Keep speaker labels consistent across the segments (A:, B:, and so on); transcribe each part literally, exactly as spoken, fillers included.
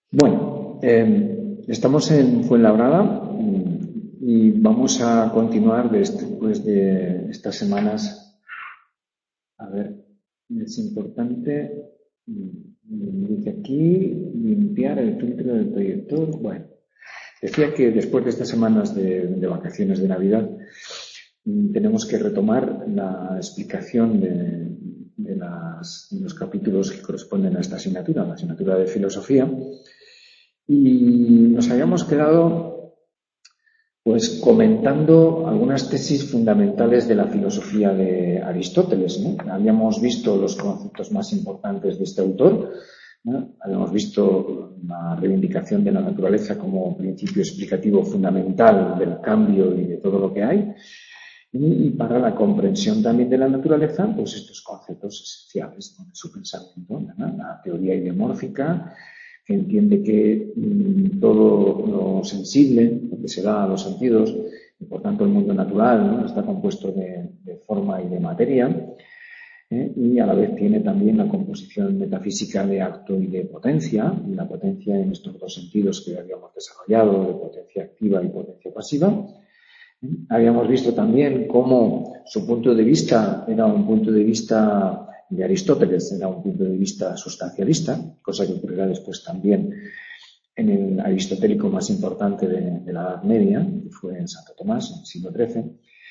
A: Bueno, eh, estamos en Fuenlabrada y vamos a continuar después de estas semanas. A ver, es importante, dice aquí, limpiar el filtro del proyector. Bueno, decía que después de estas semanas de, de vacaciones de Navidad tenemos que retomar la explicación de, de, las, de los capítulos que corresponden a esta asignatura, la asignatura de filosofía. Y nos habíamos quedado pues comentando algunas tesis fundamentales de la filosofía de Aristóteles, ¿no? Habíamos visto los conceptos más importantes de este autor, ¿no? Habíamos visto la reivindicación de la naturaleza como principio explicativo fundamental del cambio y de todo lo que hay, y para la comprensión también de la naturaleza, pues estos conceptos esenciales, ¿no?, de su pensamiento, ¿no? La teoría ideomórfica, que entiende que mmm, todo lo sensible, lo que se da a los sentidos, y por tanto el mundo natural, ¿no?, está compuesto de, de forma y de materia, ¿eh? Y a la vez tiene también la composición metafísica de acto y de potencia, y la potencia en estos dos sentidos que habíamos desarrollado, de potencia activa y potencia pasiva. Habíamos visto también cómo su punto de vista era un punto de vista de Aristóteles, era un punto de vista sustancialista, cosa que ocurrirá después también en el aristotélico más importante de, de la Edad Media, que fue en Santo Tomás, en el siglo trece.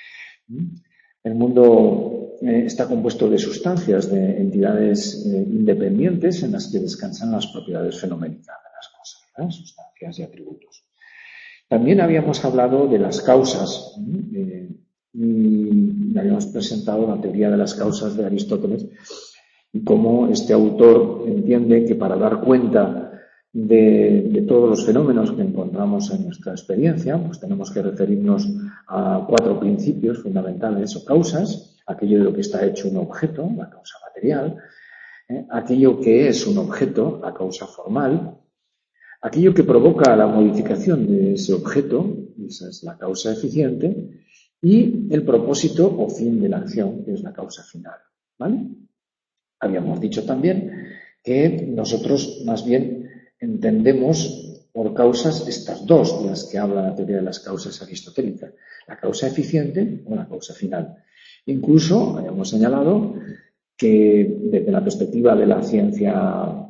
A: El mundo eh, está compuesto de sustancias, de entidades eh, independientes en las que descansan las propiedades fenoménicas de las cosas, ¿verdad? Sustancias y atributos. También habíamos hablado de las causas, ¿eh? y habíamos presentado la teoría de las causas de Aristóteles y cómo este autor entiende que para dar cuenta de, de todos los fenómenos que encontramos en nuestra experiencia, pues tenemos que referirnos a cuatro principios fundamentales o causas: aquello de lo que está hecho un objeto, la causa material; ¿eh? aquello que es un objeto, la causa formal; aquello que provoca la modificación de ese objeto, esa es la causa eficiente; y el propósito o fin de la acción, que es la causa final, ¿vale? Habíamos dicho también que nosotros más bien entendemos por causas estas dos, de las que habla la teoría de las causas aristotélica: la causa eficiente o la causa final. Incluso habíamos señalado que desde la perspectiva de la ciencia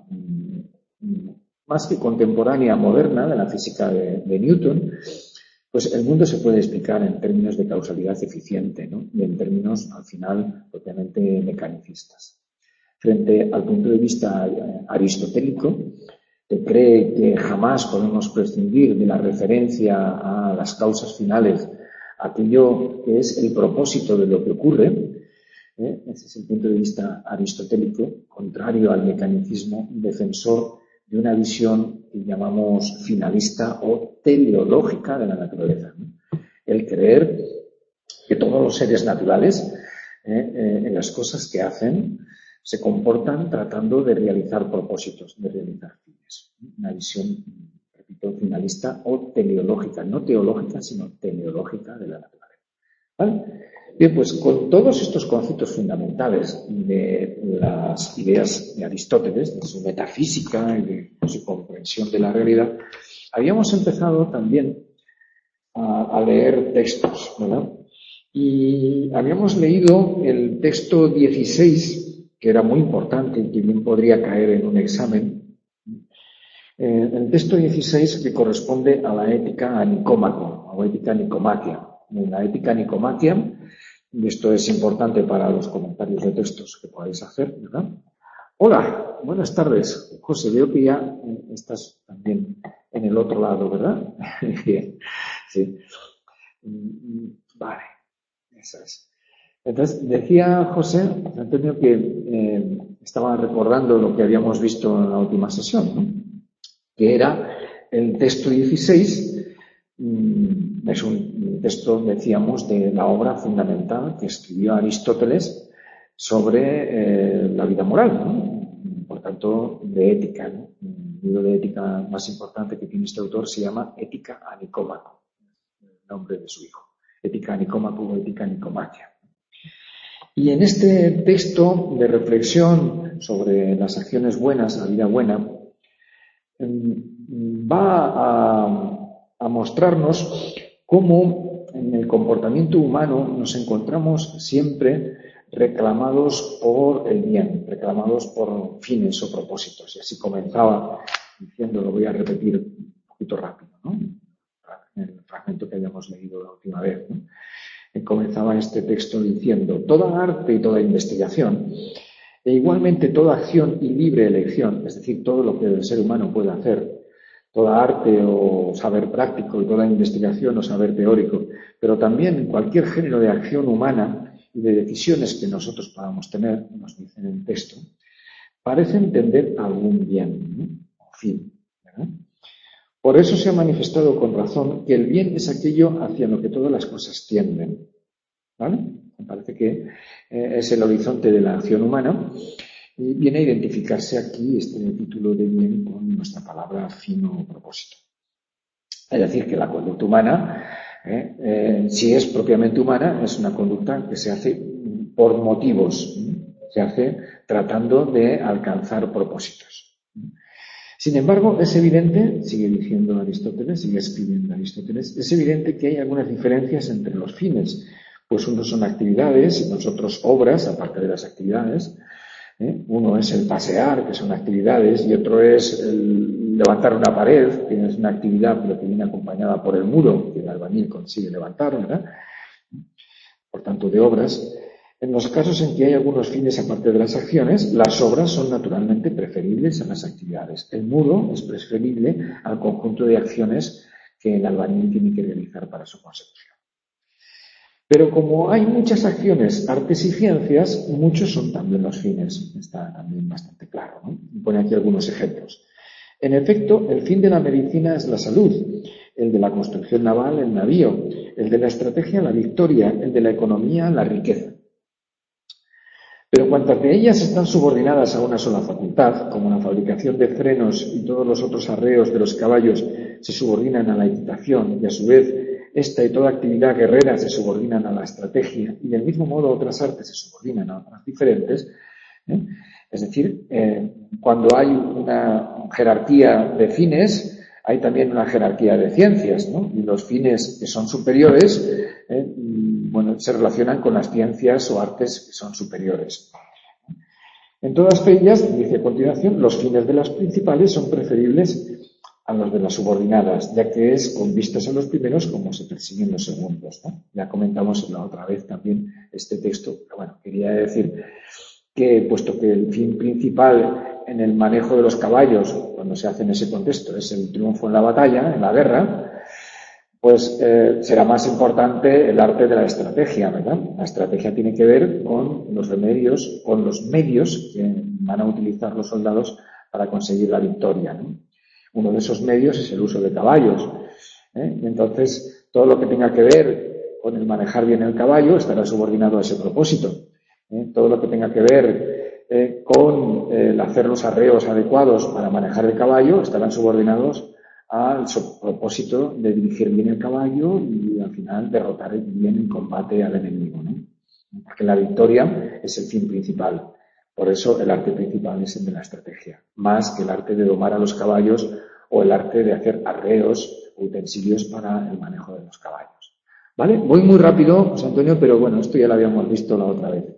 A: más que contemporánea, moderna, de la física de, de Newton, pues el mundo se puede explicar en términos de causalidad eficiente, ¿no?, y en términos, al final, propiamente mecanicistas. Frente al punto de vista aristotélico, que cree que jamás podemos prescindir de la referencia a las causas finales, aquello que es el propósito de lo que ocurre, ¿eh? Ese es el punto de vista aristotélico, contrario al mecanicismo, defensor de una visión que llamamos finalista o teleológica de la naturaleza, ¿no? El creer que todos los seres naturales, eh, eh, en las cosas que hacen, se comportan tratando de realizar propósitos, de realizar fines. Una visión, repito, finalista o teleológica, no teológica, sino teleológica de la naturaleza, ¿vale? Bien, pues con todos estos conceptos fundamentales de las ideas de Aristóteles, de su metafísica y de su comprensión de la realidad, habíamos empezado también a, a leer textos, ¿verdad? Y habíamos leído el texto dieciséis, que era muy importante y que bien podría caer en un examen. Eh, el texto dieciséis, que corresponde a la ética a Nicómaco, o ética nicomaquia. En la ética nicomaquia, y esto es importante para los comentarios de textos que podáis hacer, ¿verdad? Hola, buenas tardes. José, veo que ya estás también en el otro lado, ¿verdad? Bien, sí. Vale, eso es. Entonces, decía José Antonio que eh, estaba recordando lo que habíamos visto en la última sesión, ¿no?, que era el texto dieciséis. Mmm, es un texto, decíamos, de la obra fundamental que escribió Aristóteles sobre eh, la vida moral, ¿no?, por tanto, de ética, ¿no? El libro de ética más importante que tiene este autor se llama Ética a Nicómaco, el nombre de su hijo. Ética a Nicómaco o Ética a Nicomaquia. Y en este texto de reflexión sobre las acciones buenas, la vida buena, va a, a mostrarnos cómo en el comportamiento humano nos encontramos siempre reclamados por el bien, reclamados por fines o propósitos. Y así comenzaba diciendo, lo voy a repetir un poquito rápido, ¿no? En el fragmento que hayamos leído la última vez, ¿no? Y comenzaba este texto diciendo, toda arte y toda investigación, e igualmente toda acción y libre elección, es decir, todo lo que el ser humano puede hacer, toda arte o saber práctico y toda investigación o saber teórico, pero también cualquier género de acción humana y de decisiones que nosotros podamos tener, nos dice en el texto, parecen tender a algún bien, ¿no? O fin, ¿verdad? Por eso se ha manifestado con razón que el bien es aquello hacia lo que todas las cosas tienden, ¿vale? Me parece que eh, es el horizonte de la acción humana y viene a identificarse aquí este título de bien con nuestra palabra fin o propósito. Es decir, que la conducta humana, eh, eh, si es propiamente humana, es una conducta que se hace por motivos, ¿eh? Se hace tratando de alcanzar propósitos. Sin embargo, es evidente, sigue diciendo Aristóteles, sigue escribiendo Aristóteles, es evidente que hay algunas diferencias entre los fines, pues unos son actividades y los otros obras, aparte de las actividades. ¿eh? Uno es el pasear, que son actividades, y otro es el levantar una pared, que es una actividad, pero que viene acompañada por el muro, que el albañil consigue levantar, ¿verdad? Por tanto, de obras. En los casos en que hay algunos fines aparte de las acciones, las obras son naturalmente preferibles a las actividades. El muro es preferible al conjunto de acciones que el albañil tiene que realizar para su consecución. Pero como hay muchas acciones, artes y ciencias, muchos son también los fines. Está también bastante claro, ¿no? Pone aquí algunos ejemplos. En efecto, el fin de la medicina es la salud, el de la construcción naval, el navío, el de la estrategia, la victoria, el de la economía, la riqueza. Pero cuantas de ellas están subordinadas a una sola facultad, como la fabricación de frenos y todos los otros arreos de los caballos se subordinan a la equitación y a su vez esta y toda actividad guerrera se subordinan a la estrategia y del mismo modo otras artes se subordinan a otras diferentes, ¿eh? Es decir, eh, cuando hay una jerarquía de fines, hay también una jerarquía de ciencias, ¿no? Y los fines que son superiores, eh, bueno, se relacionan con las ciencias o artes que son superiores. En todas ellas, dice a continuación, los fines de las principales son preferibles a los de las subordinadas, ya que es con vistas a los primeros como se persiguen los segundos, ¿no? Ya comentamos la otra vez también este texto, pero bueno, quería decir que, puesto que el fin principal en el manejo de los caballos, cuando se hace en ese contexto, es el triunfo en la batalla, en la guerra, pues eh, será más importante el arte de la estrategia, ¿verdad? La estrategia tiene que ver con los remedios, con los medios que van a utilizar los soldados para conseguir la victoria, ¿no? Uno de esos medios es el uso de caballos, ¿eh? Y entonces, todo lo que tenga que ver con el manejar bien el caballo estará subordinado a ese propósito. ¿eh? Todo lo que tenga que ver eh, con eh, el hacer los arreos adecuados para manejar el caballo estarán subordinados al propósito de dirigir bien el caballo y al final derrotar bien en combate al enemigo, ¿no? Porque la victoria es el fin principal. Por eso el arte principal es el de la estrategia, más que el arte de domar a los caballos o el arte de hacer arreos o utensilios para el manejo de los caballos. ¿Vale? Voy muy rápido, José Antonio, pero bueno, esto ya lo habíamos visto la otra vez.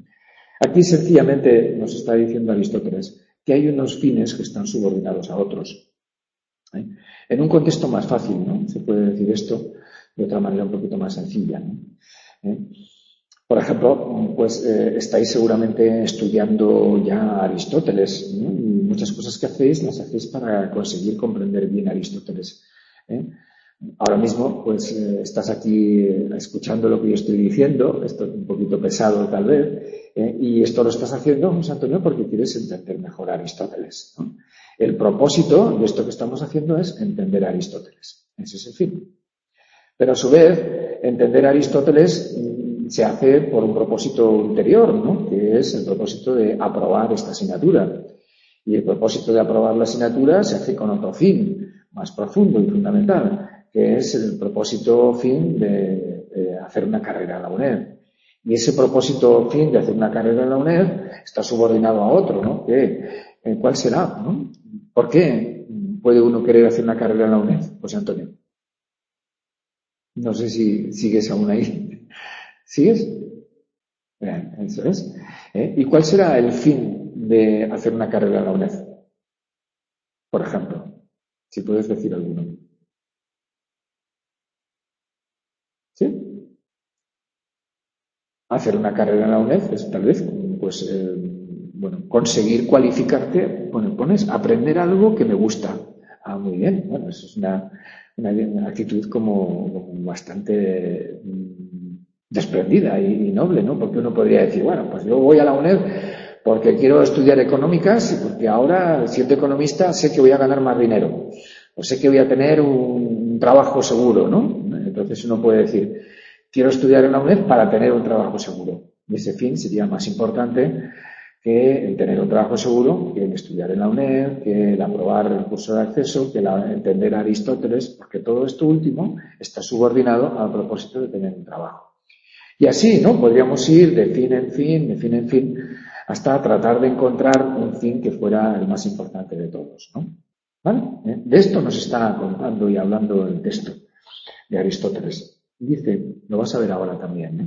A: Aquí sencillamente nos está diciendo Aristóteles que hay unos fines que están subordinados a otros. ¿Eh? En un contexto más fácil, ¿no? Se puede decir esto de otra manera un poquito más sencilla, ¿no? ¿Eh? Por ejemplo, pues eh, estáis seguramente estudiando ya Aristóteles, ¿no? Y muchas cosas que hacéis las hacéis para conseguir comprender bien Aristóteles, ¿eh? Ahora mismo, pues eh, estás aquí escuchando lo que yo estoy diciendo, esto es un poquito pesado tal vez, ¿eh? Y esto lo estás haciendo, José Antonio, porque quieres entender mejor a Aristóteles, ¿no? El propósito de esto que estamos haciendo es entender a Aristóteles. Ese es el fin. Pero a su vez, entender a Aristóteles se hace por un propósito ulterior, ¿no? Que es el propósito de aprobar esta asignatura. Y el propósito de aprobar la asignatura se hace con otro fin, más profundo y fundamental, que es el propósito fin de, de hacer una carrera en la UNED. Y ese propósito fin de hacer una carrera en la UNED está subordinado a otro, ¿no? ¿Qué? ¿Cuál será? ¿No? ¿Por qué? puede uno querer hacer una carrera en la UNED, José Antonio? No sé si sigues aún ahí. ¿Sigues? Bien, eso es. ¿Eh? ¿Y cuál será el fin de hacer una carrera en la UNED? Por ejemplo, si puedes decir alguno. ¿Sí? Hacer una carrera en la UNED es tal vez, pues, eh, bueno, conseguir cualificarte, bueno, pones aprender algo que me gusta. Ah, muy bien. Bueno, eso es una, una actitud como bastante mm, desprendida y, y noble, ¿no? Porque uno podría decir, bueno, pues yo voy a la UNED porque quiero estudiar económicas y porque ahora, siendo economista, sé que voy a ganar más dinero. O sé que voy a tener un trabajo seguro, ¿no? Entonces uno puede decir, quiero estudiar en la UNED para tener un trabajo seguro. Y ese fin sería más importante que el tener un trabajo seguro, que el estudiar en la UNED, que el aprobar el curso de acceso, que el entender a Aristóteles, porque todo esto último está subordinado al propósito de tener un trabajo. Y así, ¿no? Podríamos ir de fin en fin, de fin en fin, hasta tratar de encontrar un fin que fuera el más importante de todos, ¿no? ¿Vale? ¿Eh? De esto nos está contando y hablando el texto de Aristóteles. Dice, lo vas a ver ahora también, ¿eh?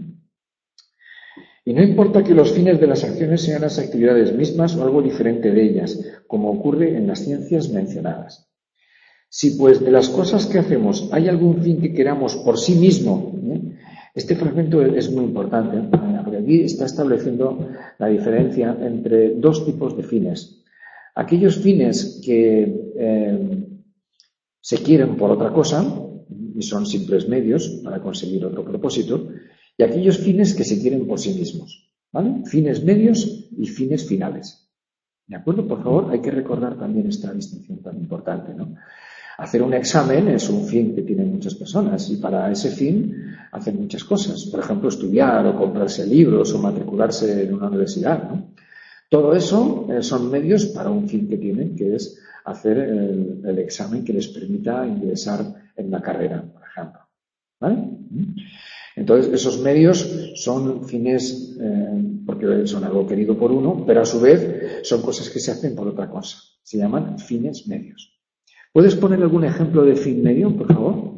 A: Y no importa que los fines de las acciones sean las actividades mismas o algo diferente de ellas, como ocurre en las ciencias mencionadas. Si pues de las cosas que hacemos hay algún fin que queramos por sí mismo, ¿eh? Este fragmento es muy importante, ¿eh? Porque aquí está estableciendo la diferencia entre dos tipos de fines. Aquellos fines que eh, se quieren por otra cosa y son simples medios para conseguir otro propósito, y aquellos fines que se quieren por sí mismos, ¿vale? Fines medios y fines finales. ¿De acuerdo? Por favor, hay que recordar también esta distinción tan importante, ¿no? Hacer un examen es un fin que tienen muchas personas y para ese fin hacen muchas cosas. Por ejemplo, estudiar o comprarse libros o matricularse en una universidad, ¿no? Todo eso eh, son medios para un fin que tienen, que es hacer el, el examen que les permita ingresar en la carrera, por ejemplo. ¿Vale? Entonces, esos medios son fines, eh, porque son algo querido por uno, pero a su vez son cosas que se hacen por otra cosa. Se llaman fines medios. ¿Puedes poner algún ejemplo de fin medio, por favor?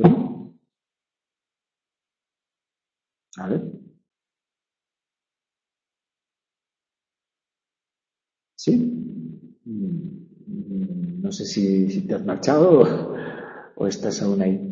A: A ver. ¿Sí? No sé si, si te has marchado o, o estás aún ahí.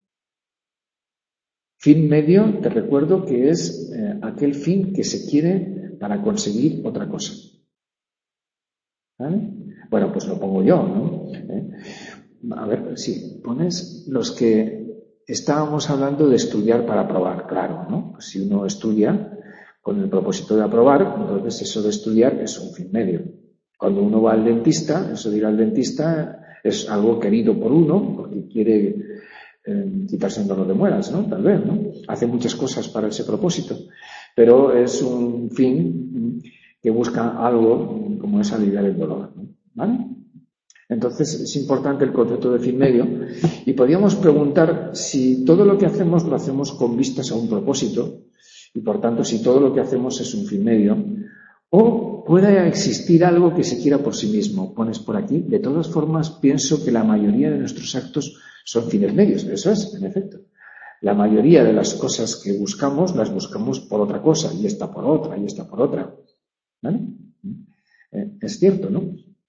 A: Fin medio, te recuerdo que es eh, aquel fin que se quiere para conseguir otra cosa. ¿Vale? Bueno, pues lo pongo yo, ¿no? ¿Eh? A ver, si pones los que estábamos hablando de estudiar para aprobar, claro, ¿no? Pues si uno estudia con el propósito de aprobar, entonces eso de estudiar es un fin medio. Cuando uno va al dentista, eso de ir al dentista es algo querido por uno, porque quiere eh, quitarse un dolor de muelas, ¿no? Tal vez, ¿no? Hace muchas cosas para ese propósito, pero es un fin que busca algo como es aliviar el dolor, ¿no? ¿Vale? Entonces es importante el concepto de fin medio y podríamos preguntar si todo lo que hacemos lo hacemos con vistas a un propósito y por tanto si todo lo que hacemos es un fin medio o puede existir algo que se quiera por sí mismo. Pones por aquí, de todas formas pienso que la mayoría de nuestros actos son fines medios. Eso es, en efecto. La mayoría de las cosas que buscamos las buscamos por otra cosa y esta por otra y esta por otra. ¿Vale? Es cierto, ¿no?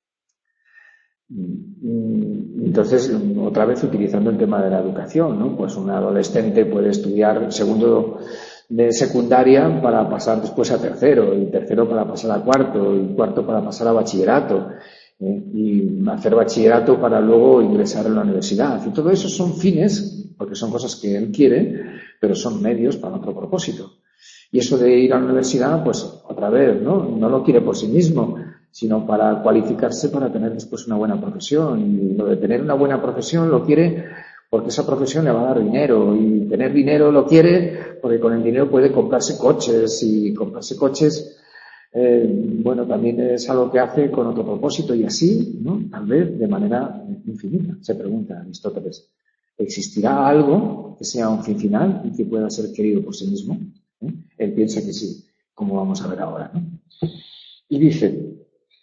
A: Entonces, otra vez utilizando el tema de la educación, ¿no? Pues un adolescente puede estudiar segundo de secundaria para pasar después a tercero, y tercero para pasar a cuarto, y cuarto para pasar a bachillerato, ¿eh? Y hacer bachillerato para luego ingresar a la universidad. Y todo eso son fines, porque son cosas que él quiere, pero son medios para otro propósito. Y eso de ir a la universidad, pues otra vez, ¿no? No lo quiere por sí mismo, sino para cualificarse para tener después una buena profesión. Y lo de tener una buena profesión lo quiere porque esa profesión le va a dar dinero. Y tener dinero lo quiere porque con el dinero puede comprarse coches. Y comprarse coches, eh, bueno, también es algo que hace con otro propósito. Y así, ¿no? Tal vez de manera infinita, se pregunta Aristóteles. ¿Existirá algo que sea un fin final y que pueda ser querido por sí mismo? Él piensa que sí, como vamos a ver ahora, ¿no? Y dice,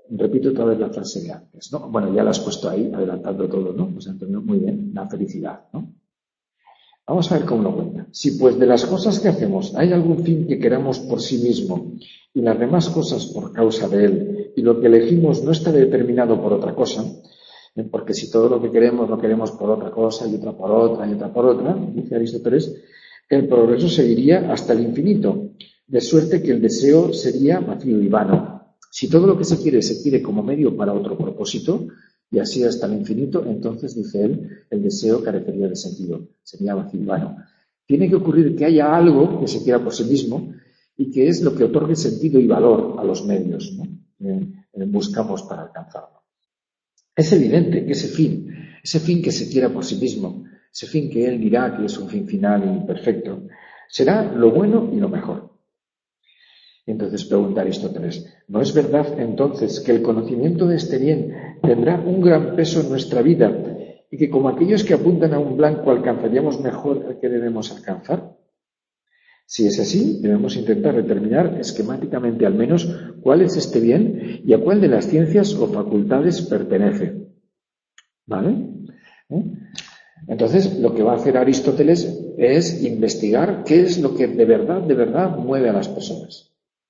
A: repito otra vez la frase de antes, ¿no? Bueno, ya la has puesto ahí, adelantando todo, ¿no? Pues Antonio, muy bien, la felicidad, ¿no? Vamos a ver cómo lo cuenta. Si pues de las cosas que hacemos hay algún fin que queramos por sí mismo y las demás cosas por causa de él, y lo que elegimos no está determinado por otra cosa, ¿eh? Porque si todo lo que queremos lo queremos por otra cosa y otra por otra y otra por otra, dice Aristóteles, el progreso seguiría hasta el infinito, de suerte que el deseo sería vacío y vano. Si todo lo que se quiere se quiere como medio para otro propósito, y así hasta el infinito, entonces, dice él, el deseo carecería de sentido, sería vacío y vano. Tiene que ocurrir que haya algo que se quiera por sí mismo y que es lo que otorgue sentido y valor a los medios, ¿no? eh, eh, buscamos para alcanzarlo. Es evidente que ese fin, ese fin que se quiera por sí mismo, ese fin que él dirá que es un fin final y perfecto, será lo bueno y lo mejor. Entonces pregunta Aristóteles, ¿no es verdad entonces que el conocimiento de este bien tendrá un gran peso en nuestra vida y que como aquellos que apuntan a un blanco alcanzaríamos mejor el que debemos alcanzar? Si es así, debemos intentar determinar esquemáticamente al menos cuál es este bien y a cuál de las ciencias o facultades pertenece. ¿Vale? ¿Eh? Entonces, lo que va a hacer Aristóteles es investigar qué es lo que de verdad, de verdad mueve a las personas.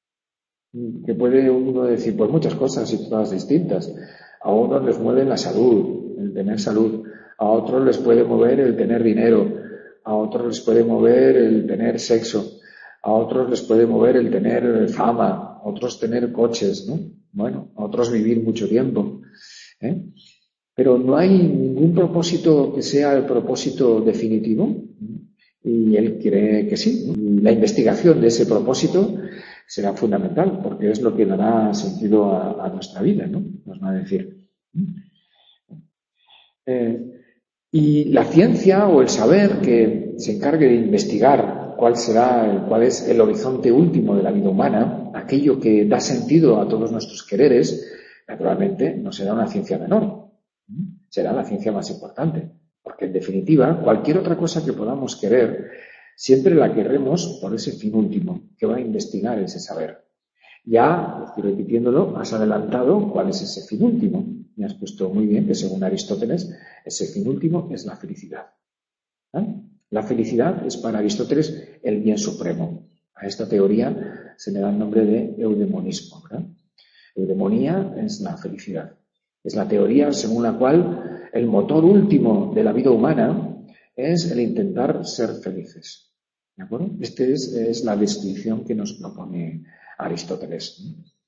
A: Que puede uno decir, pues muchas cosas y todas distintas. A unos les mueve la salud, el tener salud. A otros les puede mover el tener dinero. A otros les puede mover el tener sexo. A otros les puede mover el tener fama. A otros tener coches, ¿no? Bueno, a otros vivir mucho tiempo. ¿eh? Pero no hay ningún propósito que sea el propósito definitivo. Y él cree que sí. Y la investigación de ese propósito será fundamental, porque es lo que dará sentido a, a nuestra vida, ¿no? Nos va a decir. Eh, y la ciencia o el saber que se encargue de investigar cuál será, cuál es el horizonte último de la vida humana, aquello que da sentido a todos nuestros quereres, naturalmente no será una ciencia menor, será la ciencia más importante, porque en definitiva cualquier otra cosa que podamos querer siempre la querremos por ese fin último, que va a investigar ese saber. Ya, estoy repitiéndolo, has adelantado cuál es ese fin último. Me has puesto muy bien que según Aristóteles, ese fin último es la felicidad. ¿Eh? La felicidad es para Aristóteles el bien supremo. A esta teoría se le da el nombre de eudemonismo, ¿verdad? Eudemonía es la felicidad. Es la teoría según la cual el motor último de la vida humana es el intentar ser felices. ¿De acuerdo? Esta es, es la descripción que nos propone Aristóteles.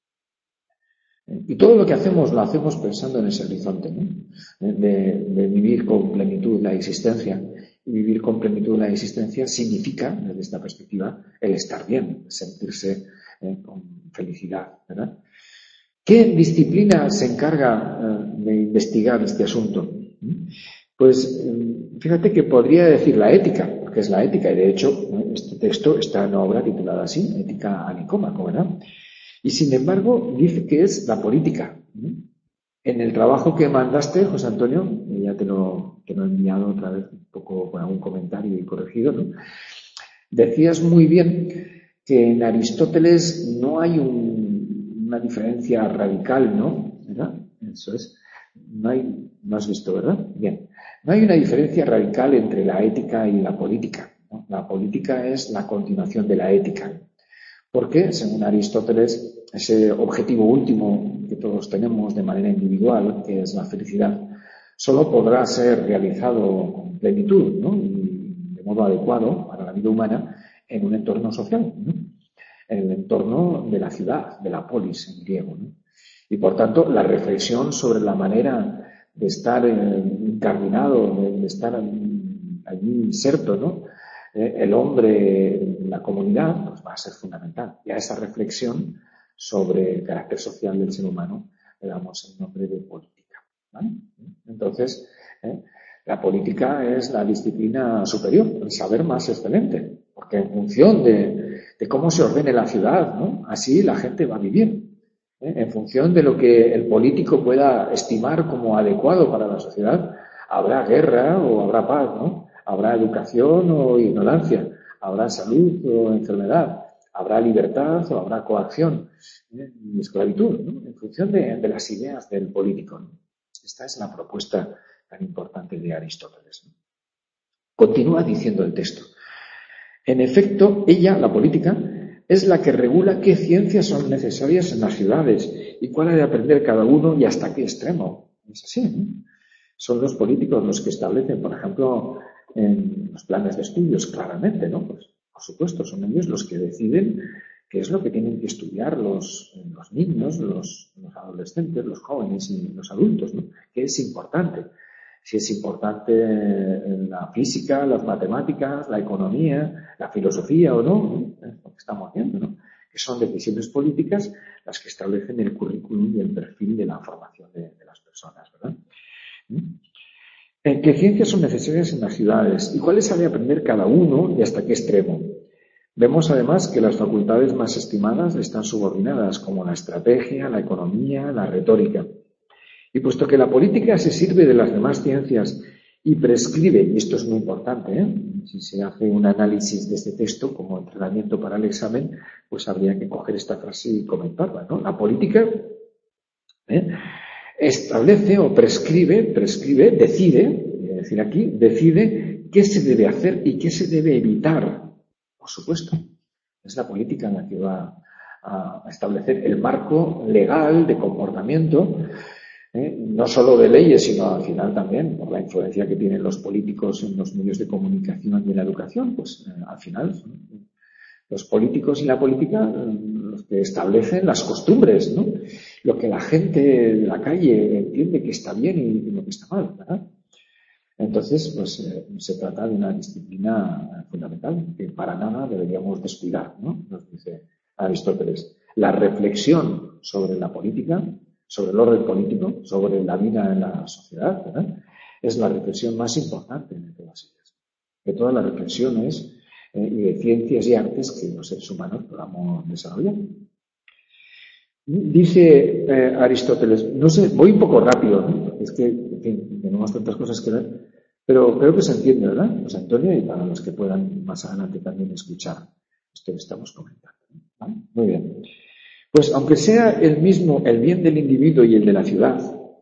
A: Y todo lo que hacemos lo hacemos pensando en ese horizonte, ¿no? de, de vivir con plenitud la existencia. Y vivir con plenitud la existencia significa, desde esta perspectiva, el estar bien, sentirse eh, con felicidad, ¿verdad? ¿Qué disciplina se encarga eh, de investigar este asunto? Pues fíjate que podría decir la ética, porque es la ética, y de hecho este texto está en una obra titulada así, Ética a Nicómaco, ¿verdad? Y sin embargo dice que es la política. En el trabajo que mandaste, José Antonio, ya te lo, te lo he enviado otra vez un poco con algún comentario y corregido, ¿no? Decías muy bien que en Aristóteles no hay un, una diferencia radical, ¿no? ¿Verdad? Eso es. No hay, no has visto, ¿verdad? Bien. No hay una diferencia radical entre la ética y la política, ¿no? La política es la continuación de la ética. Porque, según Aristóteles, ese objetivo último que todos tenemos de manera individual, que es la felicidad, solo podrá ser realizado con plenitud, ¿no? Y de modo adecuado para la vida humana en un entorno social, ¿no? En el entorno de la ciudad, de la polis en griego, ¿no? Y por tanto, la reflexión sobre la manera de estar eh, incardinado, de, de estar allí inserto, ¿no? Eh, el hombre en la comunidad, pues va a ser fundamental. Y a esa reflexión sobre el carácter social del ser humano le damos el nombre de política, ¿vale? Entonces, eh, la política es la disciplina superior, el saber más excelente, porque en función de, de cómo se ordene la ciudad, ¿no? Así la gente va a vivir. ¿eh? En función de lo que el político pueda estimar como adecuado para la sociedad, habrá guerra o habrá paz, ¿no? Habrá educación o ignorancia, habrá salud o enfermedad, Habrá libertad o habrá coacción, ¿eh? y esclavitud, ¿no? En función de, de las ideas del político, ¿no? Esta es la propuesta tan importante de Aristóteles, ¿no? Continúa diciendo el texto. En efecto, ella, la política, es la que regula qué ciencias son necesarias en las ciudades y cuál ha de aprender cada uno y hasta qué extremo. Es así, ¿no? Son los políticos los que establecen, por ejemplo, en los planes de estudios, claramente, ¿no? Pues, por supuesto, son ellos los que deciden qué es lo que tienen que estudiar los, los niños, los, los adolescentes, los jóvenes y los adultos, ¿no? Qué es importante. Si es importante la física, las matemáticas, la economía, la filosofía o no, ¿no? Es lo que estamos viendo, ¿no? Que son decisiones políticas las que establecen el currículum y el perfil de la formación de, de las personas, ¿verdad? ¿Qué ciencias son necesarias en las ciudades y cuáles ha de aprender cada uno y hasta qué extremo? Vemos además que las facultades más estimadas están subordinadas, como la estrategia, la economía, la retórica. Y puesto que la política se sirve de las demás ciencias y prescribe, y esto es muy importante, ¿eh? Si se hace un análisis de este texto como entrenamiento para el examen, pues habría que coger esta frase y comentarla, ¿no? La política ¿eh? establece o prescribe, prescribe, decide, voy a decir aquí, decide qué se debe hacer y qué se debe evitar. Por supuesto, es la política en la que va a establecer el marco legal de comportamiento, ¿eh? No solo de leyes, sino al final también por la influencia que tienen los políticos en los medios de comunicación y en la educación, pues eh, al final son los políticos y la política los que establecen las costumbres, ¿no? Lo que la gente de la calle entiende que está bien y, y lo que está mal, ¿verdad? Entonces, pues eh, se trata de una disciplina fundamental que para nada deberíamos descuidar, ¿no? Nos dice Aristóteles. La reflexión sobre la política, sobre el orden político, sobre la vida en la sociedad, ¿verdad? Es la reflexión más importante de todas ellas. De todas las reflexiones eh, y de ciencias y artes que los seres humanos podamos desarrollar. Dice eh, Aristóteles, no sé, voy un poco rápido, ¿no? Es que, en fin, tenemos tantas cosas que ver, pero creo que se entiende, ¿verdad? Pues Antonio, y para los que puedan más adelante también escuchar esto que estamos comentando, ¿vale? Muy bien. Pues aunque sea el mismo el bien del individuo y el de la ciudad,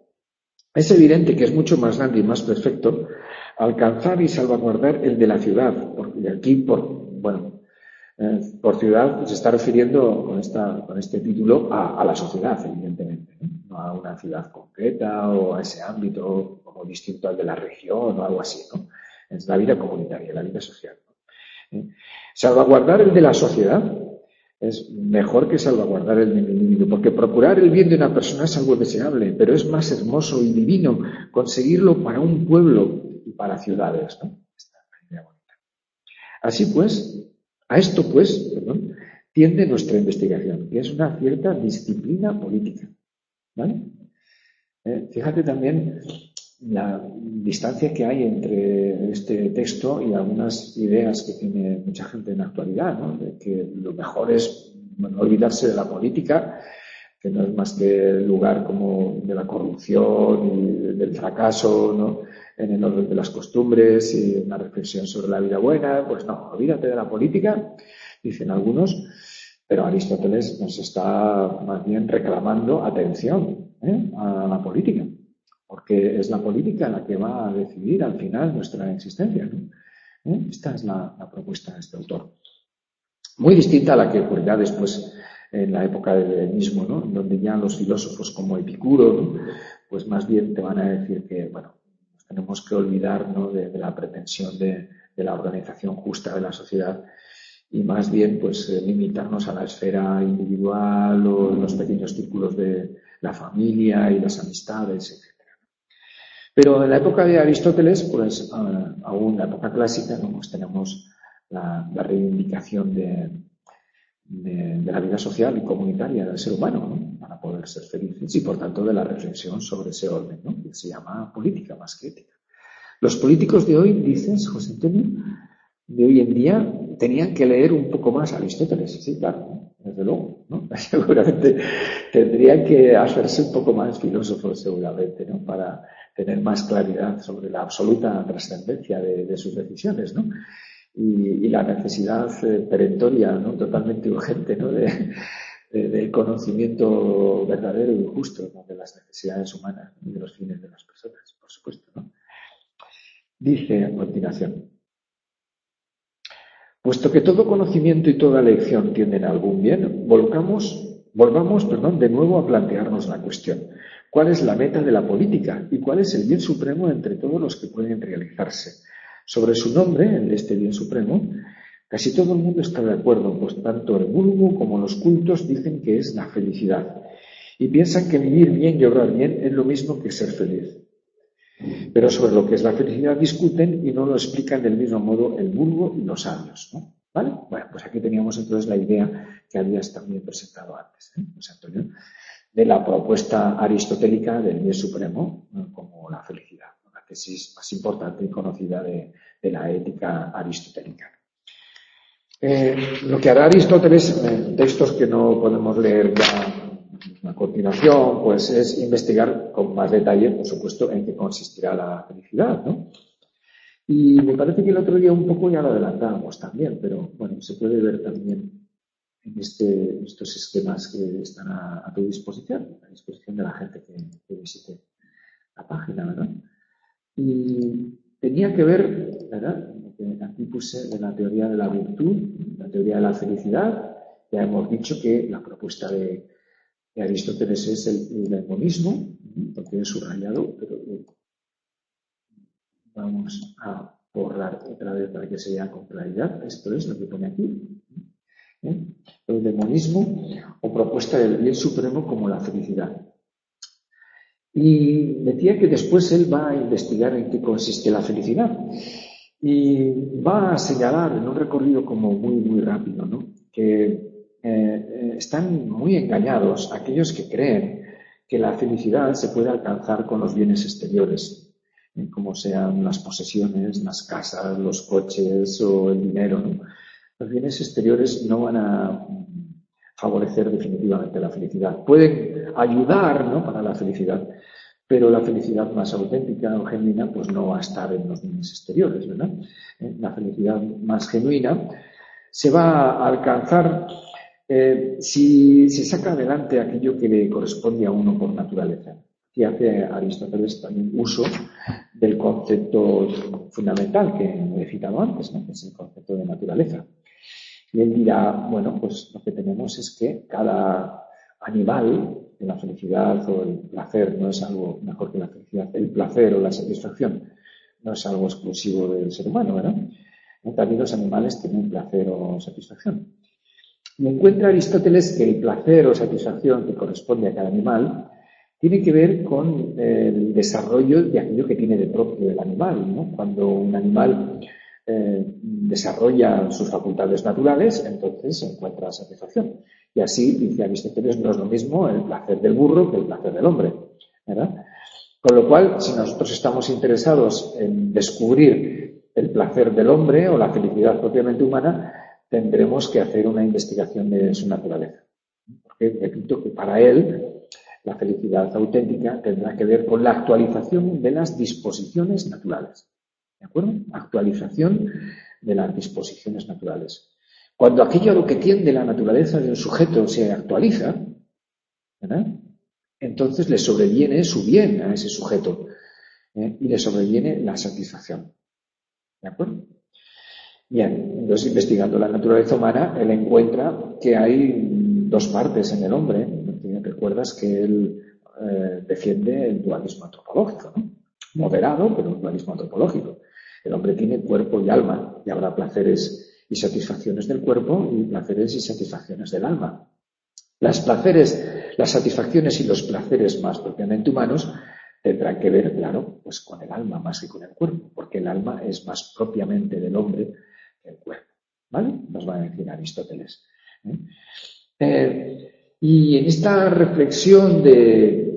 A: es evidente que es mucho más grande y más perfecto alcanzar y salvaguardar el de la ciudad. Porque aquí, por, bueno, eh, por ciudad se está refiriendo con, esta, con este título a, a la sociedad, evidentemente, ¿no? No a una ciudad concreta o a ese ámbito como distinto al de la región o algo así, ¿no? Es la vida comunitaria, la vida social, ¿no? ¿Eh? Salvaguardar el de la sociedad es mejor que salvaguardar el del individuo, porque procurar el bien de una persona es algo deseable, pero es más hermoso y divino conseguirlo para un pueblo y para ciudades, ¿no? Esta es la idea bonita. Así pues, a esto pues, perdón, tiende nuestra investigación, que es una cierta disciplina política, ¿vale? Eh, fíjate también la distancia que hay entre este texto y algunas ideas que tiene mucha gente en la actualidad, ¿no? De que lo mejor es, bueno, olvidarse de la política, que no es más que el lugar como de la corrupción y del fracaso, ¿no? En el orden de las costumbres y una reflexión sobre la vida buena. Pues no, olvídate de la política, dicen algunos, pero Aristóteles nos está más bien reclamando atención, ¿eh? a la política, porque es la política la que va a decidir al final nuestra existencia, ¿no? ¿Eh? Esta es la, la propuesta de este autor. Muy distinta a la que ocurrirá después en la época del helenismo, ¿no? Donde ya los filósofos como Epicuro, ¿no? Pues más bien te van a decir que, bueno, nos tenemos que olvidar, ¿no? de, de la pretensión de, de la organización justa de la sociedad y más bien pues eh, limitarnos a la esfera individual o los pequeños círculos de la familia y las amistades, etcétera. Pero en la época de Aristóteles, pues uh, aún en la época clásica, ¿no? Pues tenemos la, la reivindicación de, de, de la vida social y comunitaria del ser humano, ¿no? Para poder ser felices y por tanto de la reflexión sobre ese orden, ¿no? Que se llama política más que ética. Los políticos de hoy, dices, José Antonio, de hoy en día tenían que leer un poco más a Aristóteles, sí, claro, ¿no? Desde luego, ¿no? Seguramente tendrían que hacerse un poco más filósofos, seguramente, ¿no? Para tener más claridad sobre la absoluta trascendencia de, de sus decisiones, ¿no? y, y la necesidad eh, perentoria, ¿no? Totalmente urgente, ¿no? de, de, del conocimiento verdadero y justo, ¿no? De las necesidades humanas y de los fines de las personas, por supuesto, ¿no? Dice a continuación: puesto que todo conocimiento y toda lección tienden a algún bien, volvamos, volvamos perdón, de nuevo a plantearnos la cuestión. ¿Cuál es la meta de la política y cuál es el bien supremo entre todos los que pueden realizarse? Sobre su nombre, el de este bien supremo, casi todo el mundo está de acuerdo, pues tanto el vulgo como los cultos dicen que es la felicidad y piensan que vivir bien y obrar bien es lo mismo que ser feliz. Pero sobre lo que es la felicidad discuten y no lo explican del mismo modo el vulgo y los sabios, ¿no? ¿Vale? Bueno, pues aquí teníamos entonces la idea que habías también presentado antes, ¿eh, José Antonio? De la propuesta aristotélica del bien supremo, ¿no? Como la felicidad, ¿no? La tesis más importante y conocida de, de la ética aristotélica. Eh, lo que hará Aristóteles en textos que no podemos leer ya a continuación, pues es investigar con más detalle, por supuesto, en qué consistirá la felicidad, ¿no? Y me parece que el otro día un poco ya lo adelantábamos también, pero bueno, se puede ver también en este, estos esquemas que están a, a tu disposición, a disposición de la gente que, que visite la página, ¿verdad? Y tenía que ver, ¿verdad? Aquí puse de la teoría de la virtud, la teoría de la felicidad. Ya hemos dicho que la propuesta de, de Aristóteles es el, el monismo, lo que he subrayado, pero eh, vamos a borrar otra vez para que se vea con claridad. Esto es lo que pone aquí. ¿Eh? El demonismo o propuesta del bien supremo como la felicidad. Y decía que después él va a investigar en qué consiste la felicidad. Y va a señalar en un recorrido como muy, muy rápido, ¿no? Que eh, están muy engañados aquellos que creen que la felicidad se puede alcanzar con los bienes exteriores, ¿eh? Como sean las posesiones, las casas, los coches o el dinero, ¿no? Los bienes exteriores no van a favorecer definitivamente la felicidad. Pueden ayudar, ¿no? Para la felicidad, pero la felicidad más auténtica o genuina pues no va a estar en los bienes exteriores, ¿verdad? La felicidad más genuina se va a alcanzar eh, si se saca adelante aquello que le corresponde a uno por naturaleza. Y hace Aristóteles también uso del concepto fundamental que he citado antes, ¿no? Que es el concepto de naturaleza. Y él dirá, bueno, pues lo que tenemos es que cada animal, la felicidad o el placer no es algo mejor que la felicidad, el placer o la satisfacción no es algo exclusivo del ser humano, ¿verdad? También los animales tienen placer o satisfacción. Y encuentra Aristóteles que el placer o satisfacción que corresponde a cada animal tiene que ver con el desarrollo de aquello que tiene de propio el animal, ¿no? Cuando un animal eh, desarrolla sus facultades naturales, entonces encuentra satisfacción. Y así, dice Aristóteles, no es lo mismo el placer del burro que el placer del hombre, ¿verdad? Con lo cual, si nosotros estamos interesados en descubrir el placer del hombre o la felicidad propiamente humana, tendremos que hacer una investigación de su naturaleza. Porque, repito, que para él la felicidad auténtica tendrá que ver con la actualización de las disposiciones naturales. ¿De acuerdo? Actualización de las disposiciones naturales. Cuando aquello a lo que tiende la naturaleza de un sujeto se actualiza, ¿verdad? Entonces le sobreviene su bien a ese sujeto, ¿eh? Y le sobreviene la satisfacción. ¿De acuerdo? Bien, entonces investigando la naturaleza humana, él encuentra que hay dos partes en el hombre. Recuerdas que él eh, defiende el dualismo antropológico, ¿no? Moderado, pero un dualismo antropológico. El hombre tiene cuerpo y alma, y habrá placeres y satisfacciones del cuerpo y placeres y satisfacciones del alma. Las placeres, las satisfacciones y los placeres más propiamente humanos tendrán que ver, claro, pues con el alma más que con el cuerpo, porque el alma es más propiamente del hombre que el cuerpo, ¿vale? Nos va a decir Aristóteles. ¿eh? Eh, y en esta reflexión de,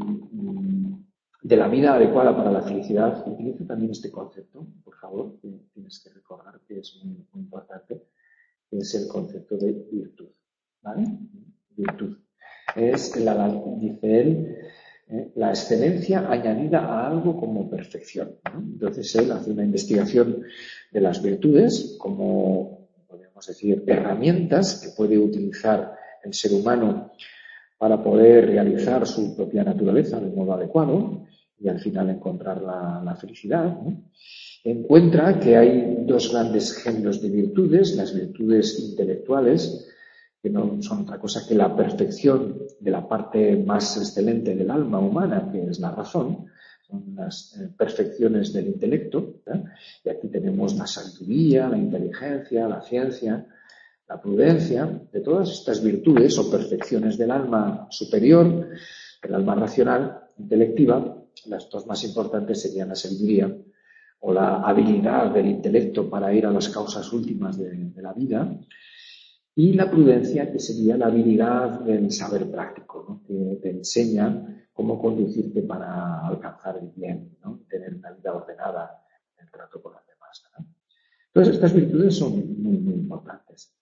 A: de la vida adecuada para la felicidad, utiliza también este concepto, por favor, que tienes que recordar que es muy, muy importante, que es el concepto de virtud, ¿vale? Virtud. Es, la, dice él, eh, la excelencia añadida a algo como perfección, ¿no? Entonces él hace una investigación de las virtudes como, podríamos decir, herramientas que puede utilizar el ser humano para poder realizar su propia naturaleza de modo adecuado y al final encontrar la, la felicidad, ¿no? Encuentra que hay dos grandes géneros de virtudes, las virtudes intelectuales, que no son otra cosa que la perfección de la parte más excelente del alma humana, que es la razón, son las eh, perfecciones del intelecto, ¿eh? Y aquí tenemos la sabiduría, la inteligencia, la ciencia, la prudencia. De todas estas virtudes o perfecciones del alma superior, del alma racional, intelectiva, las dos más importantes serían la sabiduría o la habilidad del intelecto para ir a las causas últimas de, de la vida, y la prudencia, que sería la habilidad del saber práctico, ¿no? Que te enseña cómo conducirte para alcanzar el bien, ¿no? Tener una vida ordenada en el trato con los demás, ¿no? Entonces, estas virtudes son muy, muy importantes.